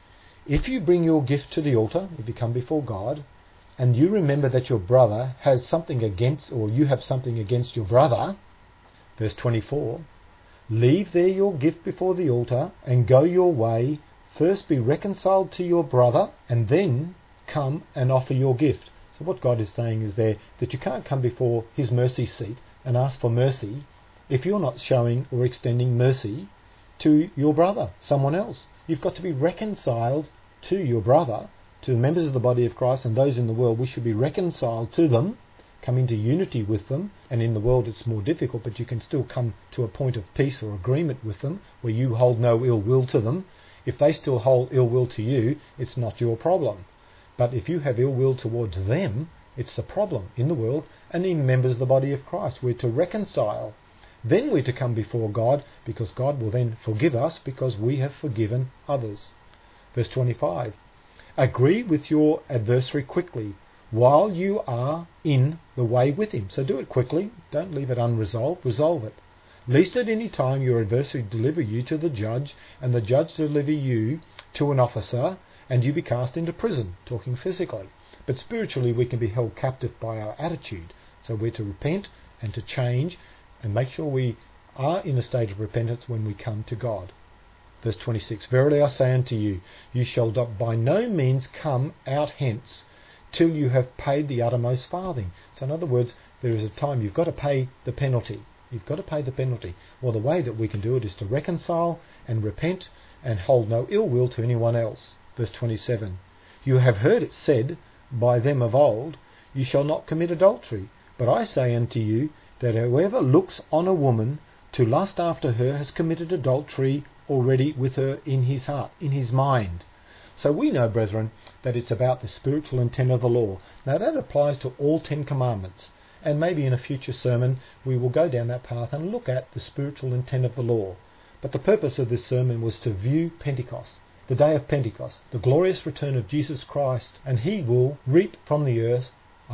S1: if you bring your gift to the altar, if you come before God, and you remember that your brother has something against, or you have something against your brother, verse 24, leave there your gift before the altar and go your way. First be reconciled to your brother and then come and offer your gift. So what God is saying is there that you can't come before his mercy seat and ask for mercy if you're not showing or extending mercy to your brother, someone else. You've got to be reconciled to your brother, to the members of the body of Christ and those in the world. We should be reconciled to them, come into unity with them, and in the world it's more difficult, but you can still come to a point of peace or agreement with them where you hold no ill will to them. If they still hold ill will to you, it's not your problem. But if you have ill will towards them, it's the problem in the world and in members of the body of Christ. We're to reconcile. Then we're to come before God, because God will then forgive us because we have forgiven others. Verse 25. Agree with your adversary quickly while you are in the way with him. So do it quickly. Don't leave it unresolved. Resolve it. Lest at any time your adversary deliver you to the judge, and the judge deliver you to an officer, and you be cast into prison, talking physically. But spiritually we can be held captive by our attitude. So we're to repent and to change and make sure we are in a state of repentance when we come to God. Verse 26, verily I say unto you, you shall by no means come out hence till you have paid the uttermost farthing. So in other words, there is a time you've got to pay the penalty. You've got to pay the penalty. Well, the way that we can do it is to reconcile and repent and hold no ill will to anyone else. Verse 27, you have heard it said by them of old, you shall not commit adultery. But I say unto you, that whoever looks on a woman to lust after her has committed adultery already with her in his heart, in his mind. So we know, brethren, that it's about the spiritual intent of the law. Now that applies to all 10 commandments. And maybe in a future sermon we will go down that path and look at the spiritual intent of the law. But the purpose of this sermon was to view Pentecost, the day of Pentecost, the glorious return of Jesus Christ, and he will reap from the earth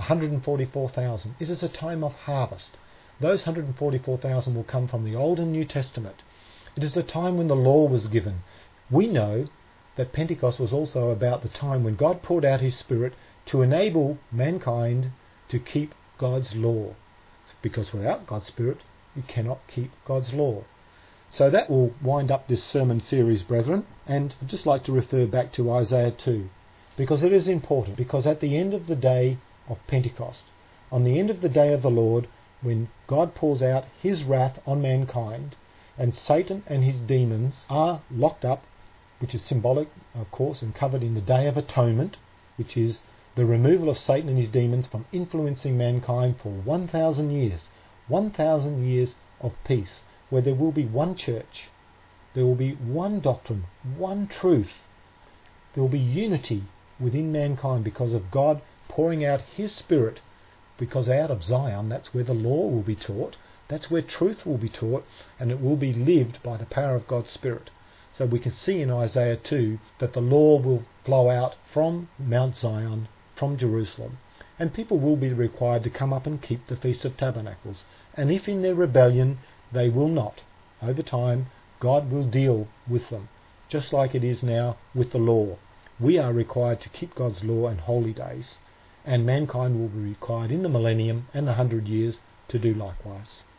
S1: 144,000. It is a time of harvest. Those 144,000 will come from the Old and New Testament. It is the time when the law was given. We know that Pentecost was also about the time when God poured out his Spirit to enable mankind to keep God's law. Because without God's Spirit, you cannot keep God's law. So that will wind up this sermon series, brethren. And I'd just like to refer back to Isaiah 2, because it is important. Because at the end of the day of Pentecost, on the end of the day of the Lord, when God pours out his wrath on mankind, and Satan and his demons are locked up, which is symbolic, of course, and covered in the Day of Atonement, which is the removal of Satan and his demons from influencing mankind for 1,000 years. 1,000 years of peace. where there will be one church, there will be one doctrine, one truth. There will be unity within mankind because of God pouring out his Spirit, because out of Zion, that's where the law will be taught, that's where truth will be taught, and it will be lived by the power of God's Spirit. So we can see in Isaiah 2 that the law will flow out from Mount Zion, from Jerusalem, and people will be required to come up and keep the Feast of Tabernacles. And if in their rebellion they will not, over time God will deal with them, just like it is now with the law. We are required to keep God's law and holy days, and mankind will be required in the millennium and the 100 years to do likewise.